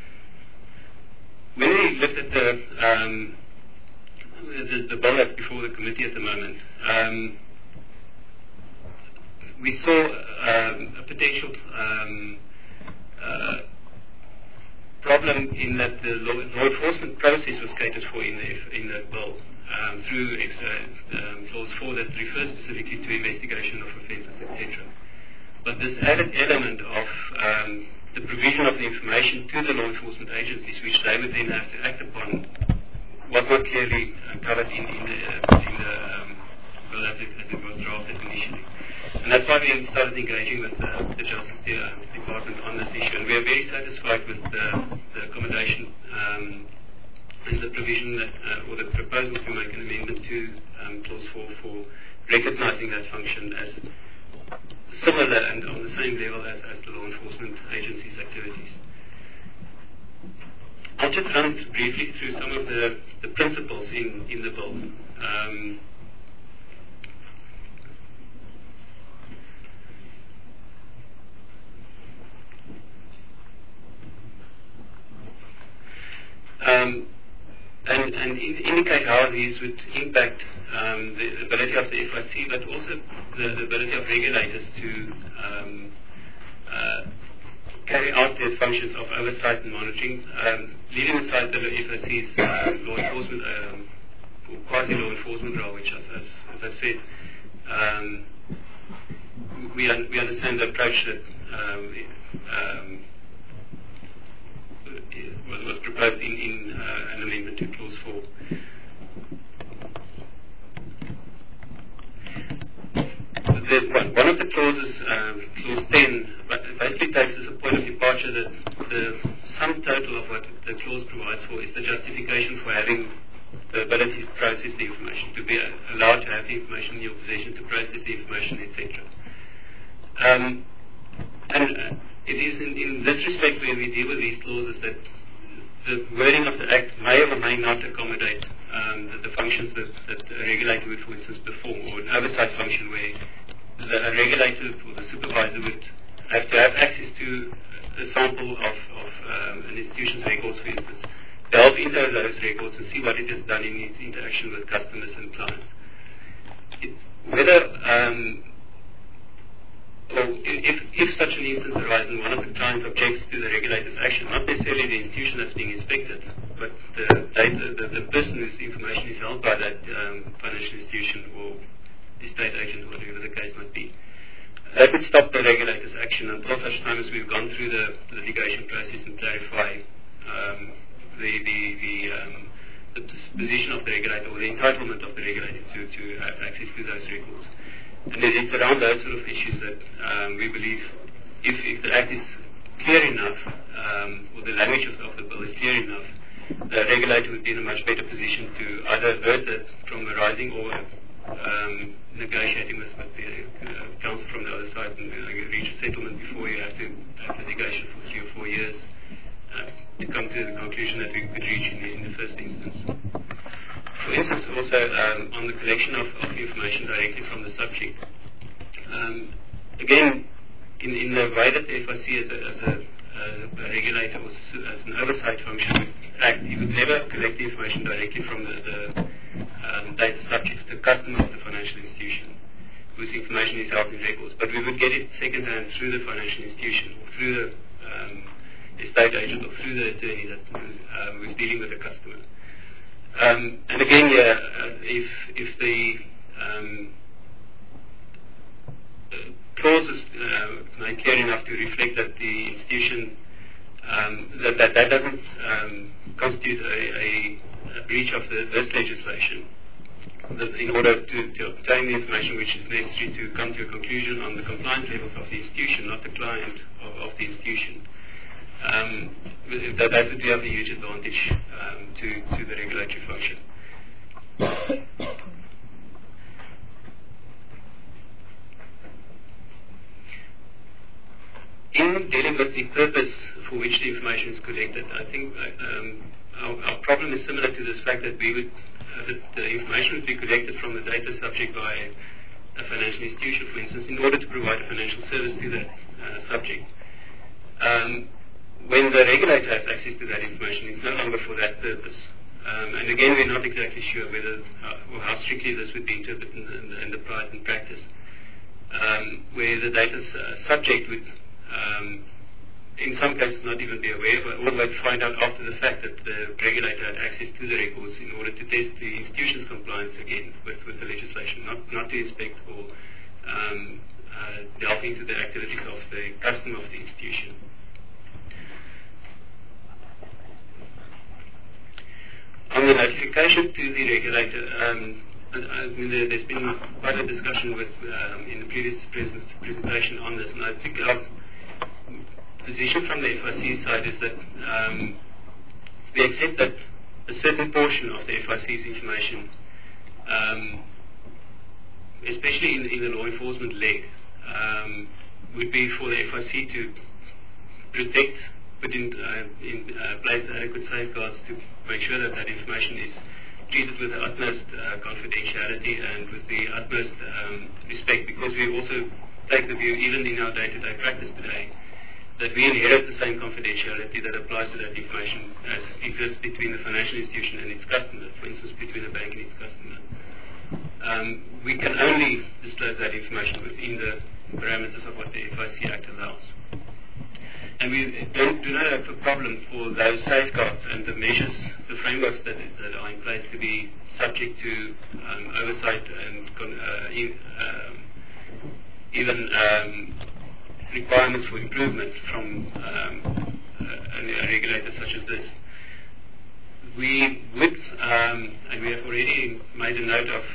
When we looked at the bill that's before the committee at the moment, we saw a potential problem in that the law enforcement process was catered for in that bill through clause 4 that refers specifically to investigation of offences, etc. But this added element of the provision of the information to the law enforcement agencies, which they would then have to act upon, was not clearly covered in the bill as it was drafted initially. And that's why we started engaging with the Justice Department on this issue. And we are very satisfied with the accommodation and the provision that, or the proposal to make an amendment to Clause 4 for recognizing that function as similar and on the same level as the law enforcement agency's activities. I'll just run briefly through some of the principles in the bill. And indicate how these would impact the ability of the FIC, but also the ability of regulators to carry out their functions of oversight and monitoring, leaving aside the FIC's law enforcement, quasi-law enforcement role, which, as I've said, we understand the approach that was proposed in an amendment to Clause 4. One of the clauses, Clause 10, basically takes as a point of departure that the sum total of what the clause provides for is the justification for having the ability to process the information, to be allowed to have the information in your possession, to process the information, etc. And it is in this respect where we deal with these clauses that the wording of the Act may or may not accommodate the functions that a regulator would, for instance, perform, or an oversight function where a regulator or the supervisor would have to have access to a sample of an institution's records, for instance, delve into those records and see what it has done in its interaction with customers and clients. If such an instance arises and one of the clients objects to the regulator's action, not necessarily the institution that's being inspected, but the person whose information is held by that financial institution or estate agent, or whatever the case might be, that would stop the regulator's action until such time as we've gone through the litigation process and clarify the position of the regulator or the entitlement of the regulator to have access to those records. And it's around those sort of issues that we believe if the Act is clear enough, or the language of the bill is clear enough, the regulator would be in a much better position to either avert it from arising or negotiating with the council from the other side and reach a settlement before you have to have litigation for 3 or 4 years to come to the conclusion that we could reach in the first instance. For instance, also on the collection of information directly from the subject. Again, in the way that the FIC as a regulator or as an oversight function act, you would never collect the information directly from the data subject, the customer of the financial institution, whose information is held in records. But we would get it second-hand through the financial institution, or through the estate agent, or through the attorney that was dealing with the customer. And again, if the clause is made clear enough to reflect that the institution that doesn't constitute a breach of this legislation, that in order to obtain the information which is necessary to come to a conclusion on the compliance levels of the institution, not the client of the institution, that would be of a huge advantage to the regulatory function. In dealing with the purpose for which the information is collected, I think our problem is similar to this fact that the information would be collected from the data subject by a financial institution, for instance, in order to provide a financial service to that subject. When the regulator has access to that information, it's no longer for that purpose. And again, we're not exactly sure whether or how strictly this would be interpreted and applied in practice, where the data subject would in some cases not even be aware, but all to find out after the fact that the regulator had access to the records in order to test the institution's compliance again with the legislation, not to inspect or delve into the activities of the customer of the institution. On the notification to the regulator, there's been quite a discussion in the previous presentation on this, and I think our position from the FIC side is that we accept that a certain portion of the FIC's information, especially in the law enforcement leg, would be for the FIC to protect, put in place adequate safeguards to make sure that information is treated with the utmost confidentiality and with the utmost respect, because we also take the view, even in our day-to-day practice today, that we inherit the same confidentiality that applies to that information as exists between the financial institution and its customer, for instance, between the bank and its customer. We can only disclose that information within the parameters of what the FIC Act allows. And we do not have a problem for those safeguards and the measures, the frameworks that are in place to be subject to oversight and even requirements for improvement from a regulator such as this. We would, and we have already made a note of,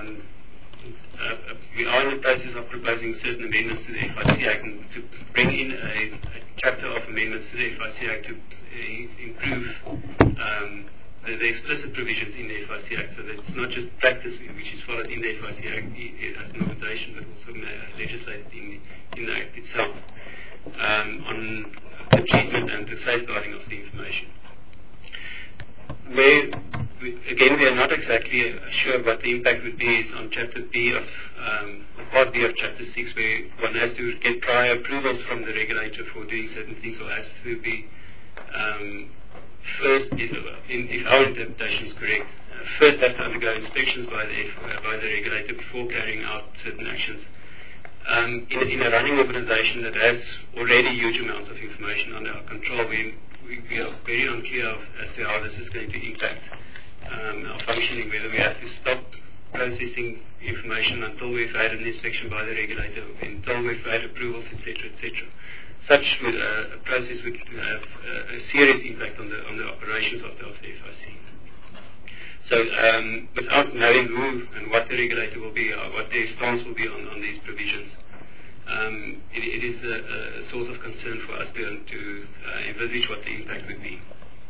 we are in the process of proposing certain amendments to the FIC Act and to bring in a chapter of amendments to the FIC Act to improve the explicit provisions in the FIC Act, so that it's not just practice which is followed in the FIC Act as an organisation, but also legislated in the Act itself on the treatment and the safeguarding of the information. Where, again, we are not exactly sure what the impact would be is on Chapter B of, Part B of Chapter 6, where one has to get prior approvals from the regulator for doing certain things, or has to be first, if our interpretation is correct, first have to undergo inspections by the regulator before carrying out certain actions. In a running organisation that has already huge amounts of information under our control, we are very unclear as to how this is going to impact our functioning, whether we have to stop processing information until we've had an inspection by the regulator, until we've had approvals, etc., etc. Such a process would have a serious impact on the operations of the FIC. So without knowing who and what the regulator will be, or what their stance will be on these provisions, it is a source of concern for us to envisage what the impact would be.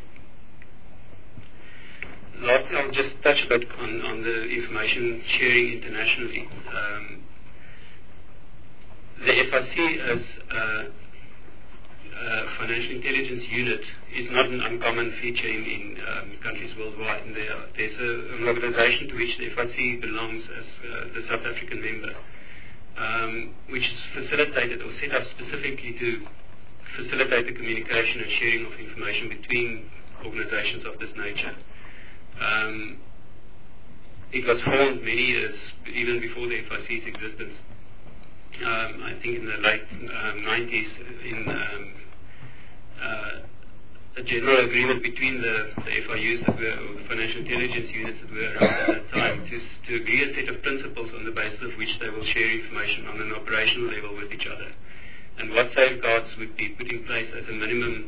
Lastly, I'll just touch a bit on the information sharing internationally. The FIC as financial intelligence unit is not an uncommon feature in countries worldwide. And there's an organization to which the FIC belongs as the South African member, which is facilitated or set up specifically to facilitate the communication and sharing of information between organizations of this nature. It was formed many years, even before the FIC's existence. I think in the late 90s, in a general agreement between the FIUs that were, or the financial intelligence units that were around at that time, to agree a set of principles on the basis of which they will share information on an operational level with each other, and what safeguards would be put in place as a minimum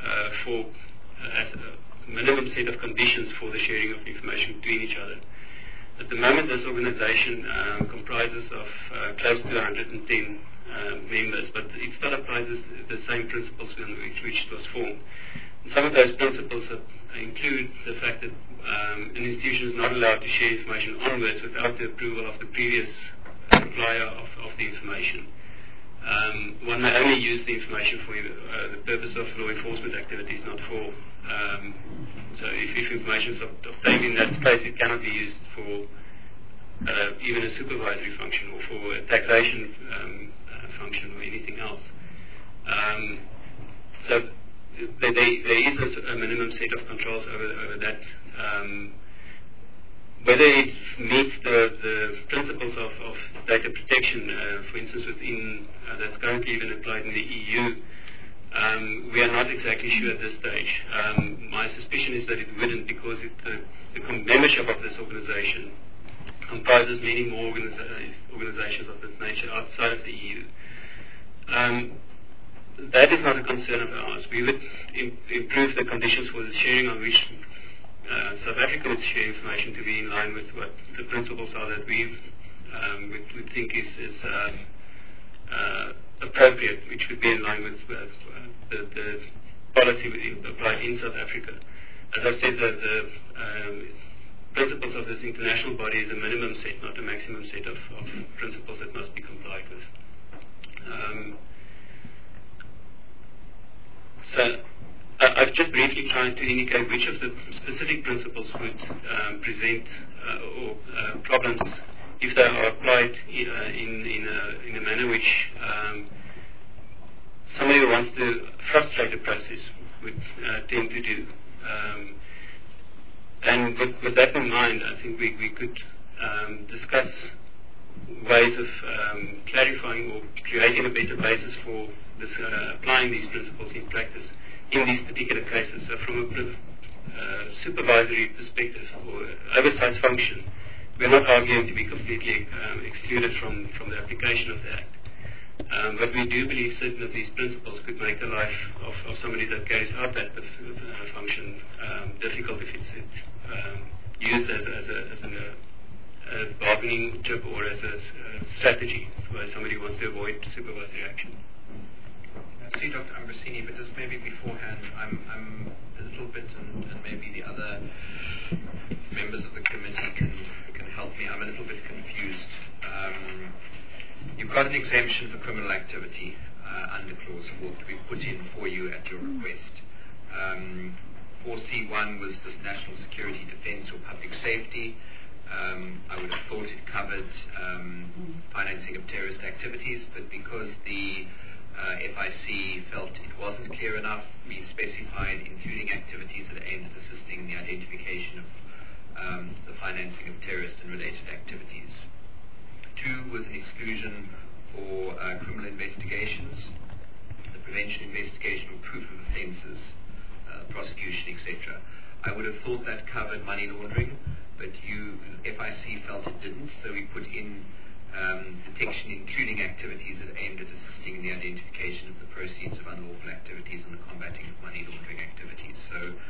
minimum set of conditions for the sharing of information between each other. At the moment, this organization comprises of close to 110 members, but it still applies the same principles on which it was formed. And some of those principles include the fact that an institution is not allowed to share information onwards without the approval of the previous supplier of the information. One may only use the information for the purpose of law enforcement activities, not for... so if information is obtained in that space, it cannot be used for even a supervisory function or for a taxation function or anything else. So there is a minimum set of controls over that. Whether it meets the principles of data protection, for instance, within that's currently even applied in the EU, we are not exactly sure at this stage. My suspicion is that it wouldn't, because the membership of this organization comprises many more organizations of this nature outside of the EU. That is not a concern of ours. We would improve the conditions for the sharing on which South Africa would share information to be in line with what the principles are that we would think is appropriate, which would be in line with the policy applied in South Africa. As I've said, the principles of this international body is a minimum set, not a maximum set of principles that must be complied with. So I've just briefly tried to indicate which of the specific principles would present problems if they are applied in a manner which somebody who wants to frustrate the process would tend to do. And with that in mind, I think we could discuss ways of clarifying or creating a better basis for this, applying these principles in practice in these particular cases. So from a supervisory perspective or oversight function, we're not arguing to be completely excluded from the application of the Act. But we do believe certain of these principles could make the life of somebody that carries out that function difficult if it's used as a bargaining chip or as a strategy where somebody wants to avoid supervisory action. I see Dr. Ambrosini, but just maybe beforehand, I'm a little bit, and maybe the other members of the committee can help me. I'm a little bit confused. You've got an exemption for criminal activity under Clause 4 to be put in for you at your request. 4C1 was this national security, defence or public safety. I would have thought it covered financing of terrorist activities, but because the FIC felt it wasn't clear enough, we specified including activities that aimed at assisting in the identification of the financing of terrorist and related activities. 2 was an exclusion for criminal investigations, the prevention, investigation, or proof of offences, prosecution, etc. I would have thought that covered money laundering, but FIC felt it didn't, so we put in detection including activities that aimed at assisting in the identification of the proceeds of unlawful activities and the combating of money laundering activities. So,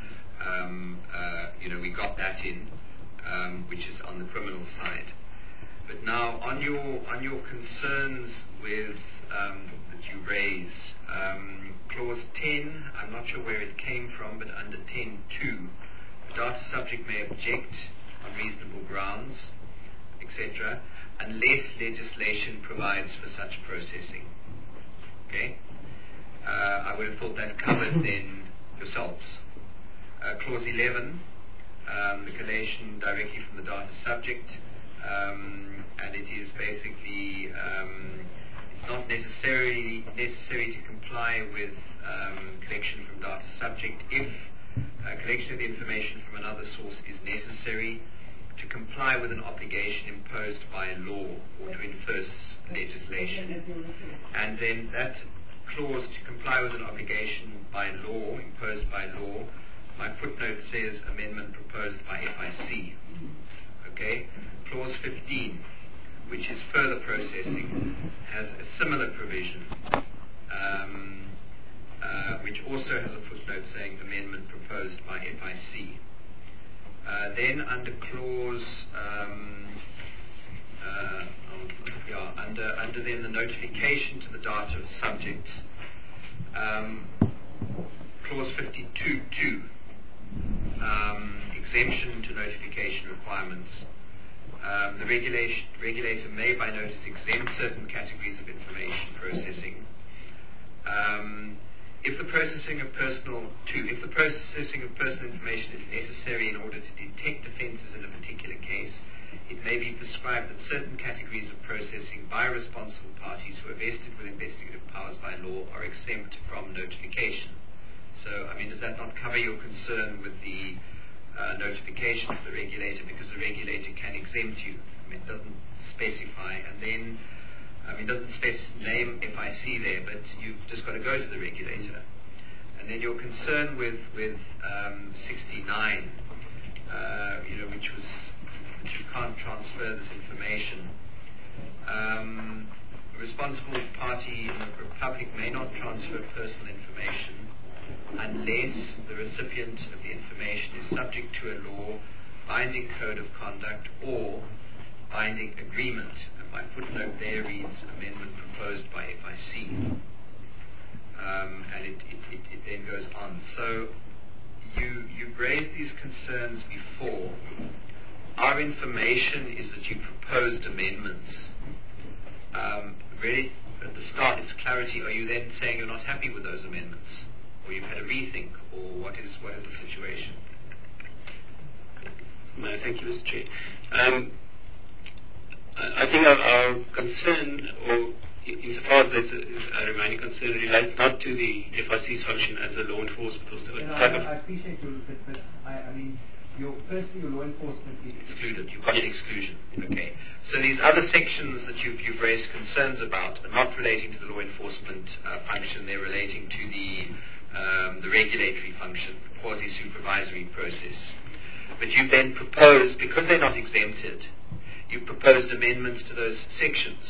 we got that in, which is on the criminal side. But now, on your concerns with that you raise, Clause 10, I'm not sure where it came from, but under 10.2, the data subject may object on reasonable grounds, etc., unless legislation provides for such processing. Okay? I would have thought that covered then yourselves. Clause 11, the collation directly from the data subject. and it is basically it's not necessary to comply with collection from data subject if collection of the information from another source is necessary to comply with an obligation imposed by law or to enforce legislation. And then that clause, to comply with an obligation by law, imposed by law, my footnote says amendment proposed by FIC. Okay? Clause 15, which is further processing, has a similar provision, which also has a footnote saying amendment proposed by FIC. Then under clause, under then the notification to the data subject, clause 52.2, exemption to notification requirements. The regulator may by notice exempt certain categories of information processing. If the processing of personal information is necessary in order to detect offences in a particular case, it may be prescribed that certain categories of processing by responsible parties who are vested with investigative powers by law are exempt from notification. So, does that not cover your concern with the notification to the regulator, because the regulator can exempt you? It doesn't specify, and then it doesn't name FIC there, but you've just got to go to the regulator. And then your concern with 69, which you can't transfer this information. A responsible party in the Republic may not transfer personal information unless the recipient of the information is subject to a law, binding code of conduct, or binding agreement. And my footnote there reads amendment proposed by FIC. And it then goes on. So you've raised these concerns before. Our information is that you proposed amendments. Really, at the start, it's clarity. Are you then saying you're not happy with those amendments? Or you've had a rethink? Or what is the situation? No, thank you, Mr. Chair. I think our concern, or insofar as our remaining concern, relates not to the FIC's function as a law enforcement. I appreciate your look, but firstly, your law enforcement is excluded. You've got an exclusion. Okay. So these other sections that you've raised concerns about are not relating to the law enforcement function. They're relating to the regulatory function, quasi-supervisory process. But you've then proposed, because they're not exempted, you've proposed amendments to those sections.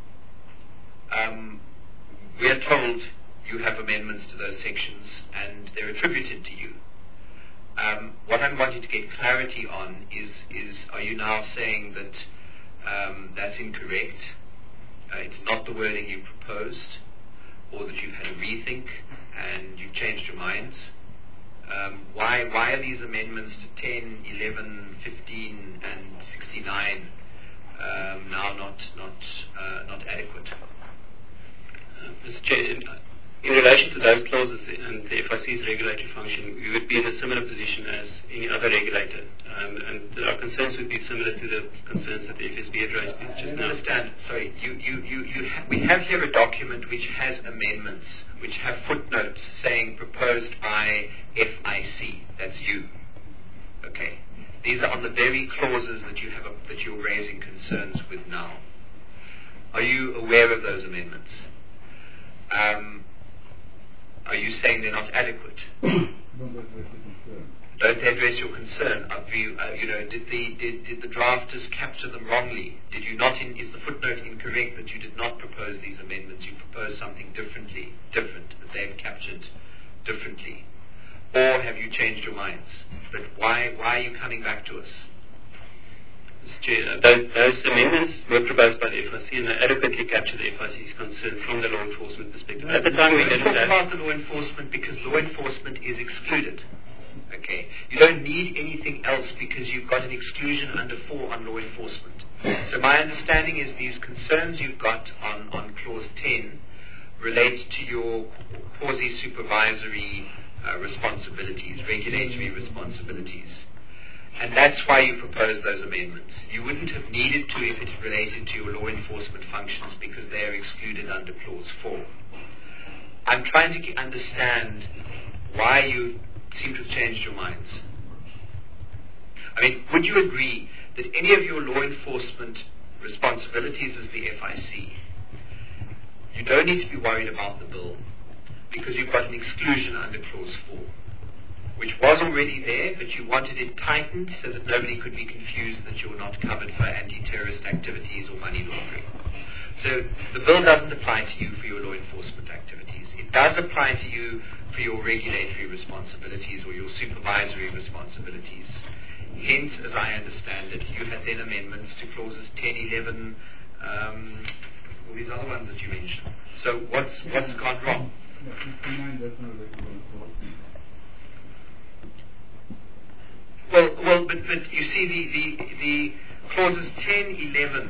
We are told you have amendments to those sections and they're attributed to you. What I'm wanting to get clarity on is are you now saying that that's incorrect? It's not the wording you proposed, or that you've had a rethink and you've changed your minds? Why are these amendments to 10, 11, 15 and 69 now not adequate? Mr. Chair, in relation to those clauses and the FIC's regulatory function, we would be in a similar position as any other regulator, and our concerns would be similar to the concerns that the FSB had raised just now. Understand? Sorry, we have here a document which has amendments, which have footnotes saying proposed by FIC. That's you. Okay. These are on the very clauses that you're raising concerns with now. Are you aware of those amendments? Are you saying they're not adequate? Don't address your concern. Did the drafters capture them wrongly? Did you not? Is the footnote incorrect that you did not propose these amendments? You proposed something different that they've captured differently, or have you changed your minds? But why are you coming back to us? Mr. Chair, those amendments were proposed by the FIC and they adequately capture the FIC's concern from the law enforcement perspective. At the time we didn't talk about the law enforcement because law enforcement is excluded. Okay, you don't need anything else because you've got an exclusion under 4 on law enforcement. So my understanding is these concerns you've got on clause 10 relate to your quasi-supervisory responsibilities, regulatory responsibilities. And that's why you proposed those amendments. You wouldn't have needed to if it related to your law enforcement functions because they are excluded under Clause 4. I'm trying to understand why you seem to have changed your minds. I mean, would you agree that any of your law enforcement responsibilities as the FIC, you don't need to be worried about the bill because you've got an exclusion under Clause 4, which was already there, but you wanted it tightened so that nobody could be confused that you're not covered for anti-terrorist activities or money laundering. So the bill doesn't apply to you for your law enforcement activities. It does apply to you for your regulatory responsibilities or your supervisory responsibilities. Hence, as I understand it, you had then amendments to clauses 10, 11, all these other ones that you mentioned. So what's gone wrong? Well, but you see the clauses 10, 11,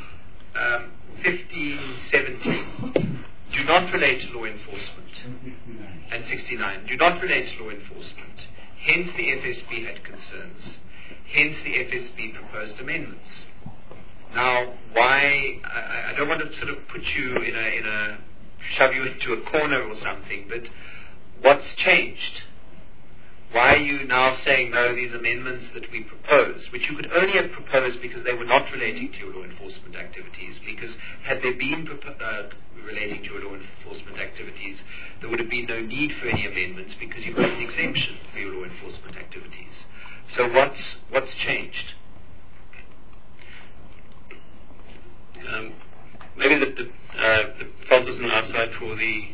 15, 17 do not relate to law enforcement, and 69 do not relate to law enforcement. Hence the FSB had concerns. Hence the FSB proposed amendments. Now, why? I don't want to sort of put you shove you into a corner or something, but what's changed? Why are you now saying, no, these amendments that we proposed, which you could only have proposed because they were not relating to your law enforcement activities, because had they been relating to your law enforcement activities, there would have been no need for any amendments because you've got an exemption for your law enforcement activities. So what's changed? Maybe the fault was on our side for the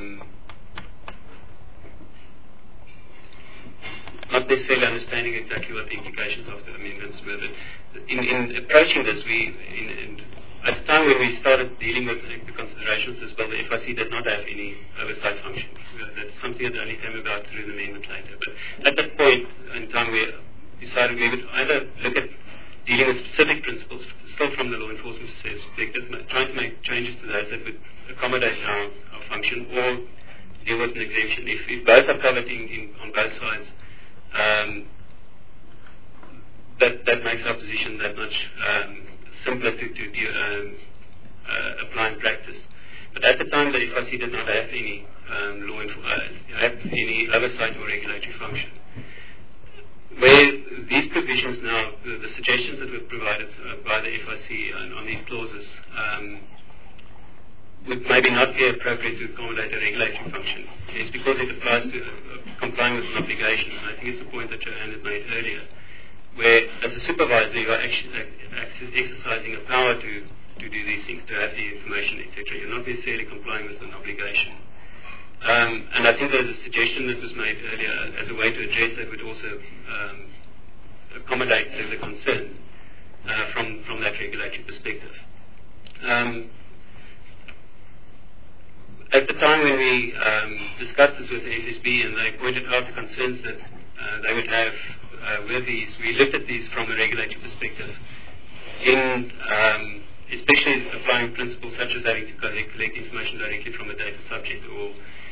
not necessarily understanding exactly what the implications of the amendments were. But in approaching this, at the time when we started dealing with the considerations as well, the FIC did not have any oversight function. That's something that only came about through the amendment later. But at that point in time, we decided we would either look at dealing with specific principles, still from the law enforcement perspective, trying to make changes to those that would accommodate our function, or deal with an exemption. If both are covered on both sides, that makes our position that much simpler to apply in practice. But at the time, the FIC did not have any any oversight or regulatory function. Where these provisions now, the suggestions that were provided by the FIC on these clauses would maybe not be appropriate to accommodate a regulatory function. It's because it applies to complying with an obligation, and I think it's a point that Joanne had made earlier, where as a supervisor you are actually exercising a power to do these things, to have the information, etc. You're not necessarily complying with an obligation. And I think there's a suggestion that was made earlier as a way to address that would also accommodate the concern from that regulatory perspective. At the time when we discussed this with the FSB and they pointed out the concerns that they would have with these, we looked at these from a regulatory perspective, in especially applying principles such as having to collect information directly from a data subject, or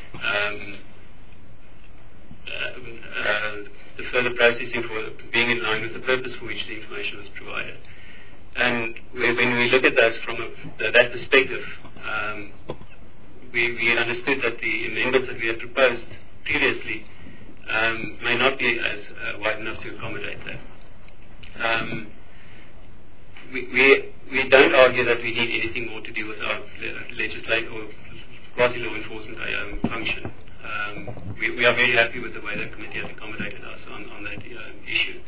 the further processing for being in line with the purpose for which the information was provided. And when we look at those from that perspective, we understood that the amendments that we had proposed previously may not be as wide enough to accommodate that. We don't argue that we need anything more to do with our legislative or quasi-law enforcement function. We are very happy with the way the committee has accommodated us on that issue.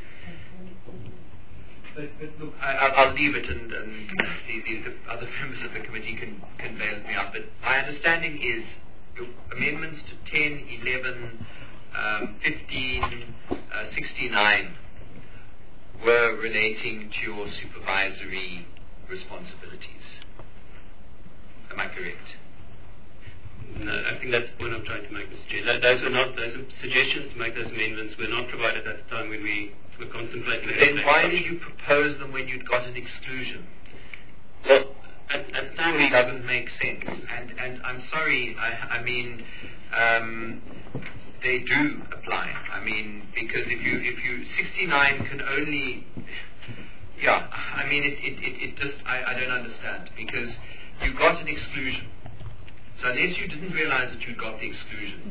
But look, I'll leave it, and the other members of the committee can bail me up. But my understanding is your amendments to 10, 11, 15, 69 were relating to your supervisory responsibilities. Am I correct? No, I think that's the point I'm trying to make, Mr. Chair. Those are suggestions to make those amendments were not provided at the time when we were contemplating. Then why did you propose them when you'd got an exclusion? Well, at the time it doesn't make sense. And I'm sorry, I mean, they do apply. I mean, because if you 69 can only, I mean, it just, I don't understand, because you got an exclusion. So unless you didn't realize that you'd got the exclusion,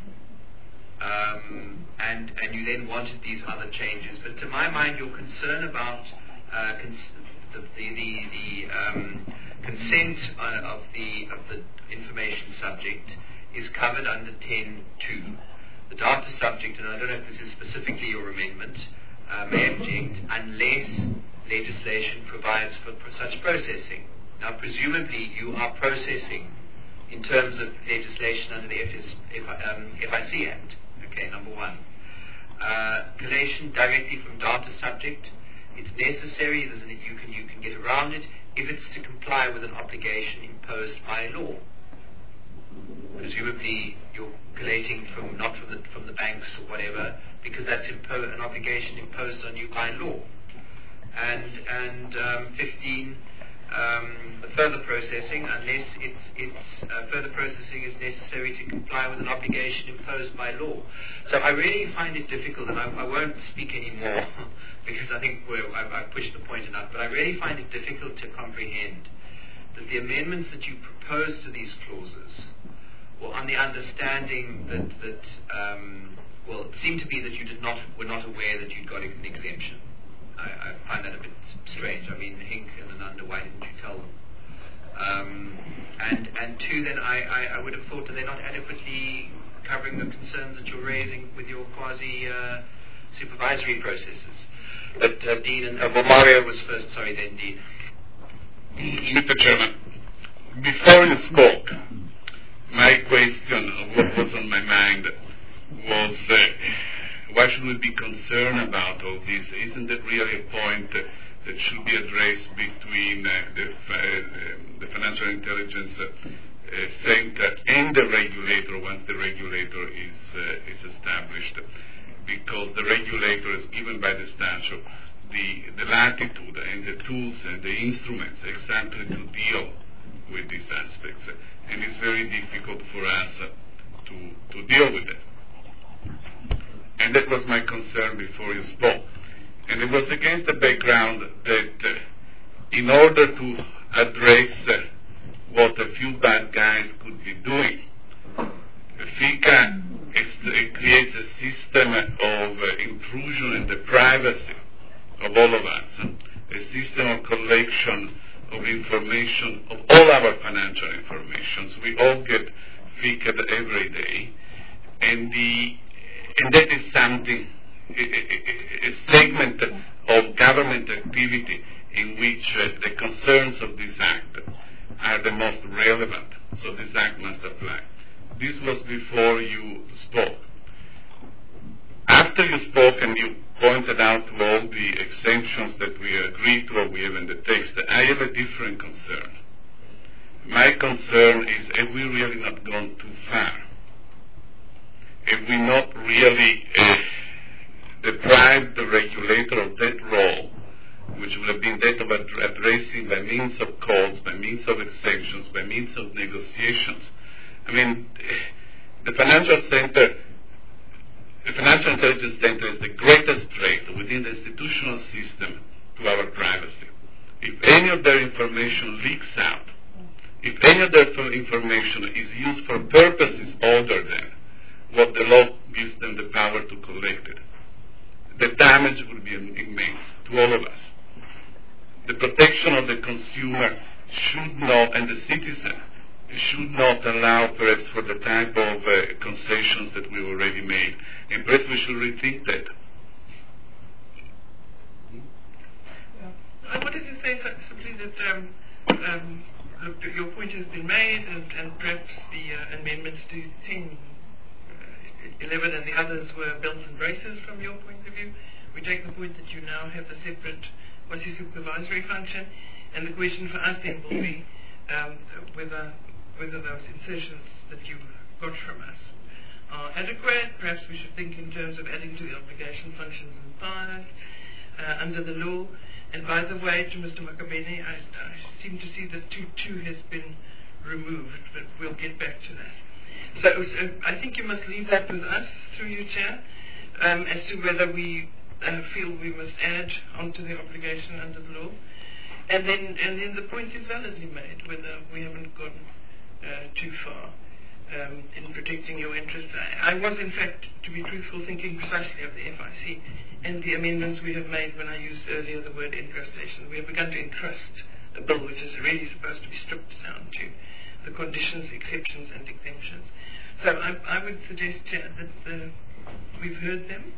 and you then wanted these other changes, but to my mind, your concern about the consent of the information subject is covered under 10.2. The data subject, and I don't know if this is specifically your amendment, may object unless legislation provides for such processing. Now, presumably, you are processing in terms of legislation under the FIC Act. Okay, number one. Collation directly from data subject. It's necessary. You can get around it if it's to comply with an obligation imposed by law. Presumably, you're collating not from the banks or whatever, because that's an obligation imposed on you by law. And 15. Further processing, unless further processing is necessary to comply with an obligation imposed by law. So I really find it difficult, and I won't speak anymore because I think I've pushed the point enough, but I really find it difficult to comprehend that the amendments that you propose to these clauses were on the understanding that it seemed to be that you were not aware that you'd got an exemption. I find that a bit strange. I mean, Henk and Ananda, why didn't you tell them? And two, then I would have thought that they're not adequately covering the concerns that you're raising with your quasi-supervisory processes. But Dean and Mario was first. Sorry, then Dean. Mr. Chairman, before you spoke, my question of what was on my mind was why should we be concerned about all this? Isn't it really a point that should be addressed between the Financial Intelligence Center and the regulator once the regulator is established? Because the regulator is given by the statute the latitude and the tools and the instruments exactly to deal with these aspects. And it's very difficult for us to deal with it. And that was my concern before you spoke. And it was against the background that in order to address what a few bad guys could be doing, FICA creates a system of intrusion in the privacy of all of us, a system of collection of information, of all our financial information. So we all get FICA every day, and that is something, a segment of government activity in which the concerns of this Act are the most relevant. So this Act must apply. This was before you spoke. After you spoke and you pointed out to all the exemptions that we agreed to or we have in the text, I have a different concern. My concern is, have we really not gone too far? Have we not really deprived the regulator of that role, which would have been that of addressing by means of calls, by means of exemptions, by means of negotiations? I mean, the Financial Intelligence Center is the greatest threat within the institutional system to our privacy. If any of their information leaks out, if any of their information is used for purposes other than what the law gives them the power to collect it, the damage would be immense to all of us. The protection of the consumer should not, and the citizen, should not allow perhaps for the type of concessions that we already made. And perhaps we should rethink that. I wanted to say simply that your point has been made, and perhaps the amendments to 10, 11 and the others were belts and braces from your point of view. We take the point that you now have the separate quasi-supervisory function, and the question for us then will be whether those insertions that you got from us are adequate. Perhaps we should think in terms of adding to the obligation functions and powers under the law. And by the way, to Mr. Makabene, I seem to see that 2.2 has been removed, but we'll get back to that. So I think you must leave that with us through you, Chair, as to whether we feel we must add onto the obligation under the law. And then the point is validly made, whether we haven't gone too far in protecting your interests. I was, in fact, to be truthful, thinking precisely of the FIC and the amendments we have made when I used earlier the word encrustation. We have begun to encrust a bill which is really supposed to be stripped down to the conditions, exceptions and exemptions. So I would suggest, Chair, that we've heard them.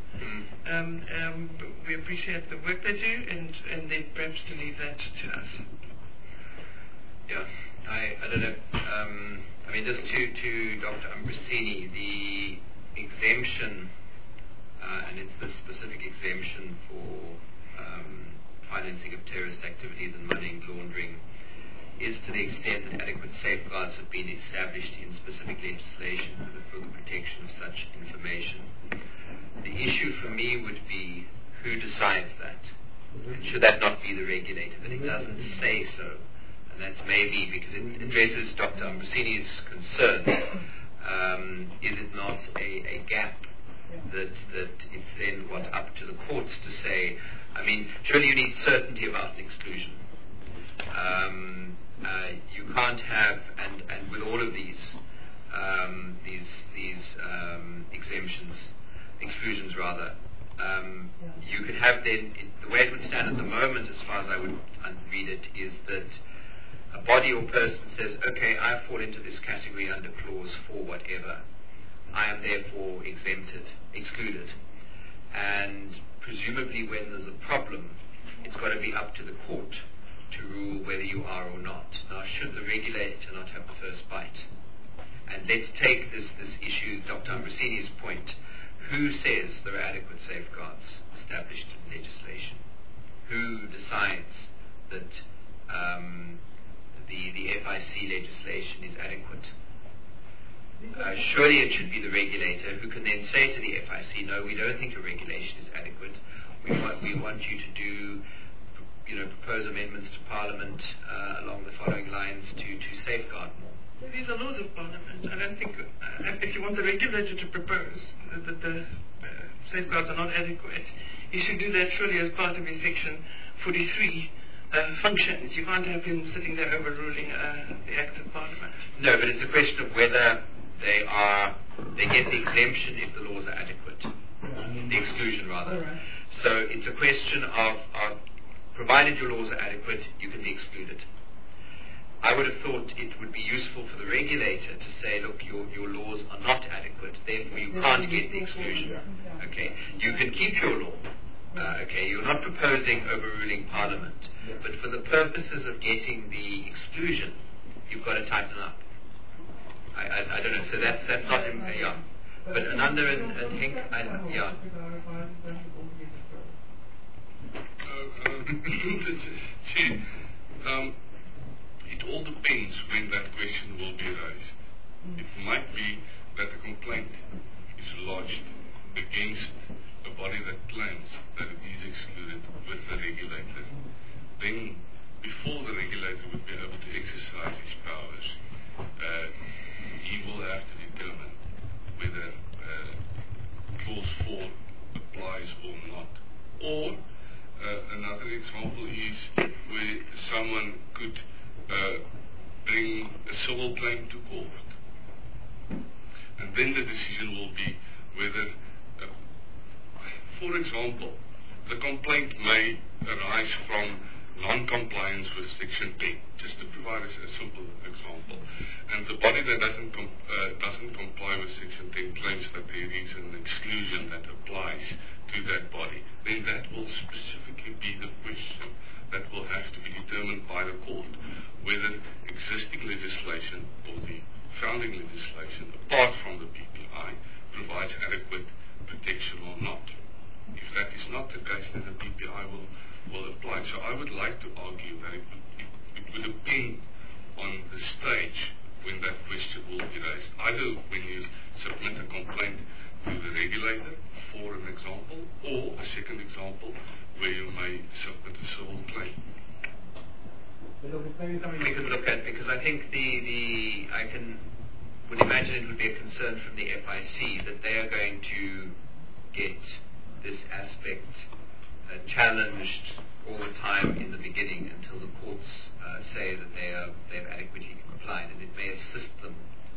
We appreciate the work they do, and then perhaps to leave that to us. Yeah, I don't know. I mean, just to Dr. Ambrosini, the exemption, and it's the specific exemption for financing of terrorist activities and money laundering, is to the extent that adequate safeguards have been established in specific legislation for the protection of such information. The issue for me would be who decides that. And should that not be the regulator? But it doesn't say so. And that's maybe because it addresses Dr. Ambrosini's concern. Is it not a gap that it's then up to the courts to say, I mean, surely you need certainty about an exclusion. You can't have, and with all of these exclusions rather, you could have then, the way it would stand at the moment, as far as I would read it, is that a body or person says, okay, I fall into this category under clause 4 whatever, I am therefore excluded. And presumably when there's a problem, it's got to be up to the court to rule whether you are or not. Now, should the regulator not have the first bite? And let's take this issue, Dr. Ambrosini's point. Who says there are adequate safeguards established in legislation? Who decides that the FIC legislation is adequate? Surely it should be the regulator who can then say to the FIC, no, we don't think your regulation is adequate. We want you to do, propose amendments to Parliament along the following lines to safeguard more. These are laws of Parliament. I don't think, if you want the regulator to propose that the safeguards are not adequate, he should do that surely as part of his Section 43 functions. You can't have him sitting there overruling the Act of Parliament. No, but it's a question of whether they get the exemption if the laws are adequate. The exclusion, rather. Right. So it's a question of provided your laws are adequate, you can be excluded. I would have thought it would be useful for the regulator to say, look, your laws are not adequate, therefore you can't get the exclusion. Okay, you can keep your law. Okay, you're not proposing overruling Parliament, but for the purposes of getting the exclusion, you've got to tighten up. I don't know. So that's not yeah. But Ananda and Henk, yeah. It all depends when that question will be raised. It might be that a complaint is lodged against a body that claims that it is excluded with the regulator. Then, before the regulator would be able to exercise his powers, he will have to determine whether clause 4 applies or not. Or another example is where someone could bring a civil claim to court. And then the decision will be whether, for example, the complaint may arise from non-compliance with Section 10, just to provide a simple example. And the body that doesn't comply with Section 10 claims that there is an exclusion that applies to that body, then that will specifically be the question that will have to be determined by the court, whether existing legislation or the founding legislation, apart from the PPI, provides adequate protection or not. If that is not the case, then the PPI will apply. So I would like to argue that it would depend on the stage when that question will be raised. Either when you submit a complaint to the regulator, for an example, or a second example where you may submit a civil claim. We could look at, because I think I can would imagine it would be a concern from the FIC that they are going to get this aspect challenged all the time in the beginning until the courts say that they've adequately complied, and it may assist them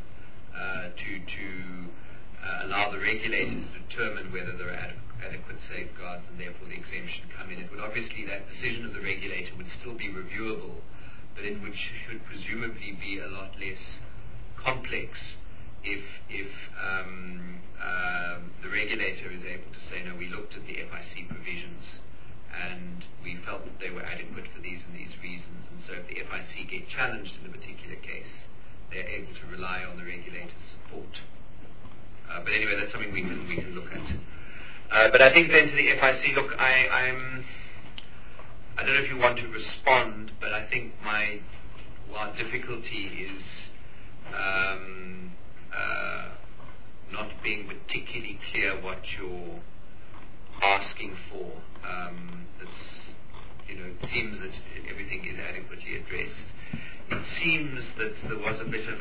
to allow the regulator to determine whether there are adequate safeguards and therefore the exemption come in. It would obviously, that decision of the regulator would still be reviewable, but it should presumably be a lot less complex if the regulator is able to say, no, we looked at the FIC provisions and we felt that they were adequate for these and these reasons, and so if the FIC get challenged in a particular case, they're able to rely on the regulator's support. But anyway, that's something we can look at. But I think then to the FIC, look, I don't know if you want to respond, but I think my difficulty is not being particularly clear what you're asking for. It seems that everything is adequately addressed. It seems that there was a bit of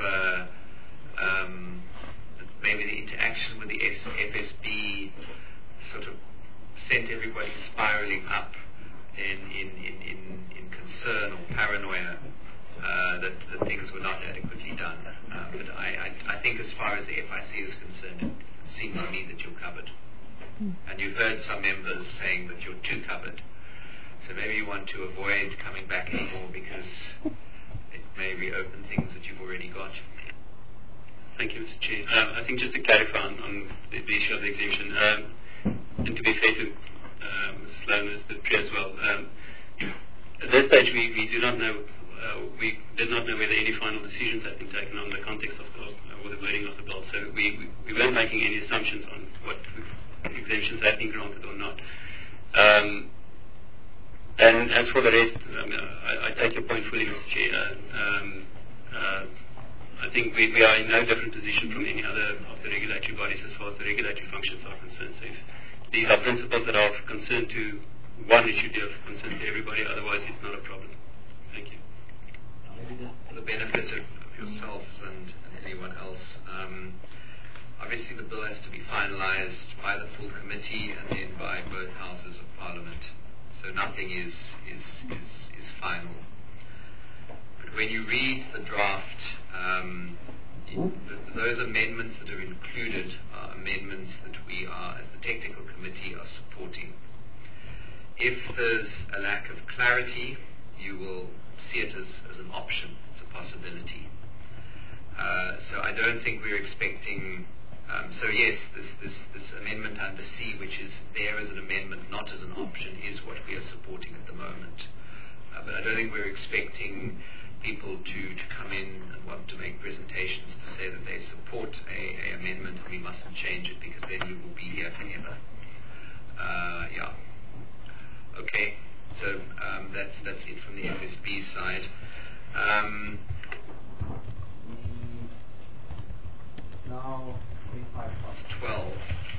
maybe the interaction with the FSB sort of sent everybody spiraling up in concern or paranoia that things were not adequately done. But I think as far as the FIC is concerned, it seems to me that you're covered. And you've heard some members saying that you're too covered. So maybe you want to avoid coming back anymore because it may reopen things that you've already got. Thank you, Mr. Chair. I think just to clarify on the issue of the exemption, and to be fair to Ms. Sloan as the Chair as well, at this stage we do not know, we did not know whether any final decisions had been taken on the context of or the wording of the bill, so we weren't making any assumptions on what exemptions had been granted or not. And as for the rest, I take your point fully, Mr. Chair. I think we are in no different position from any other of the regulatory bodies as far as the regulatory functions are concerned. So if these are principles that are of concern to one, it should be of concern to everybody, otherwise it's not a problem. Thank you. For the benefit of yourselves and anyone else, obviously the bill has to be finalised by the full committee and then by both houses of Parliament. So nothing is final. But when you read the draft, those amendments that are included are amendments that we are, as the technical committee, are supporting. If there's a lack of clarity, you will see it as an option, it's a possibility. So I don't think we're expecting. So yes, this amendment under C, which is there as an amendment, not as an option, is what we are supporting at the moment. But I don't think we're expecting people to come in and want to make presentations to say that they support a amendment and we mustn't change it because then we will be here forever. Yeah. Okay. So that's it from the FSB side. Now 12.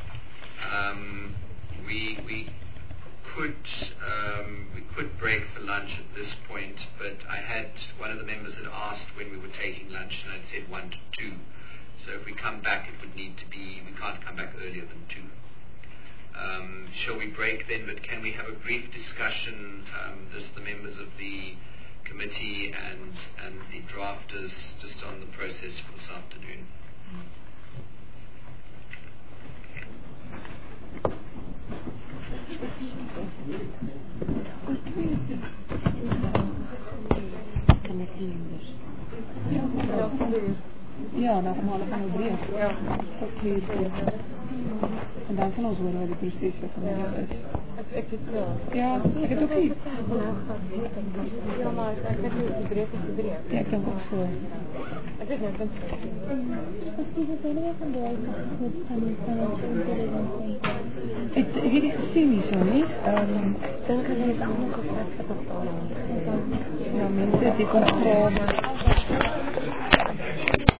We could break for lunch at this point, but I had one of the members had asked when we were taking lunch, and I'd said 1 to 2. So if we come back, it would need to be. We can't come back earlier than 2. Shall we break then? But can we have a brief discussion, just the members of the committee and the drafters, just on the process for this afternoon? Ja, dan gaan we alle van het breed. Ja. En dan van ons worden we precies wat van de ik vind het wel. Ja, ik heb het ook niet. Ja, maar ik heb nu het breed is de breed. Ja, ik denk ook voor. Ik weet niet, ik ben het ik weet niet gezien zo niet. Dan gaan we het allemaal gevraagd. Ja, mensen die komt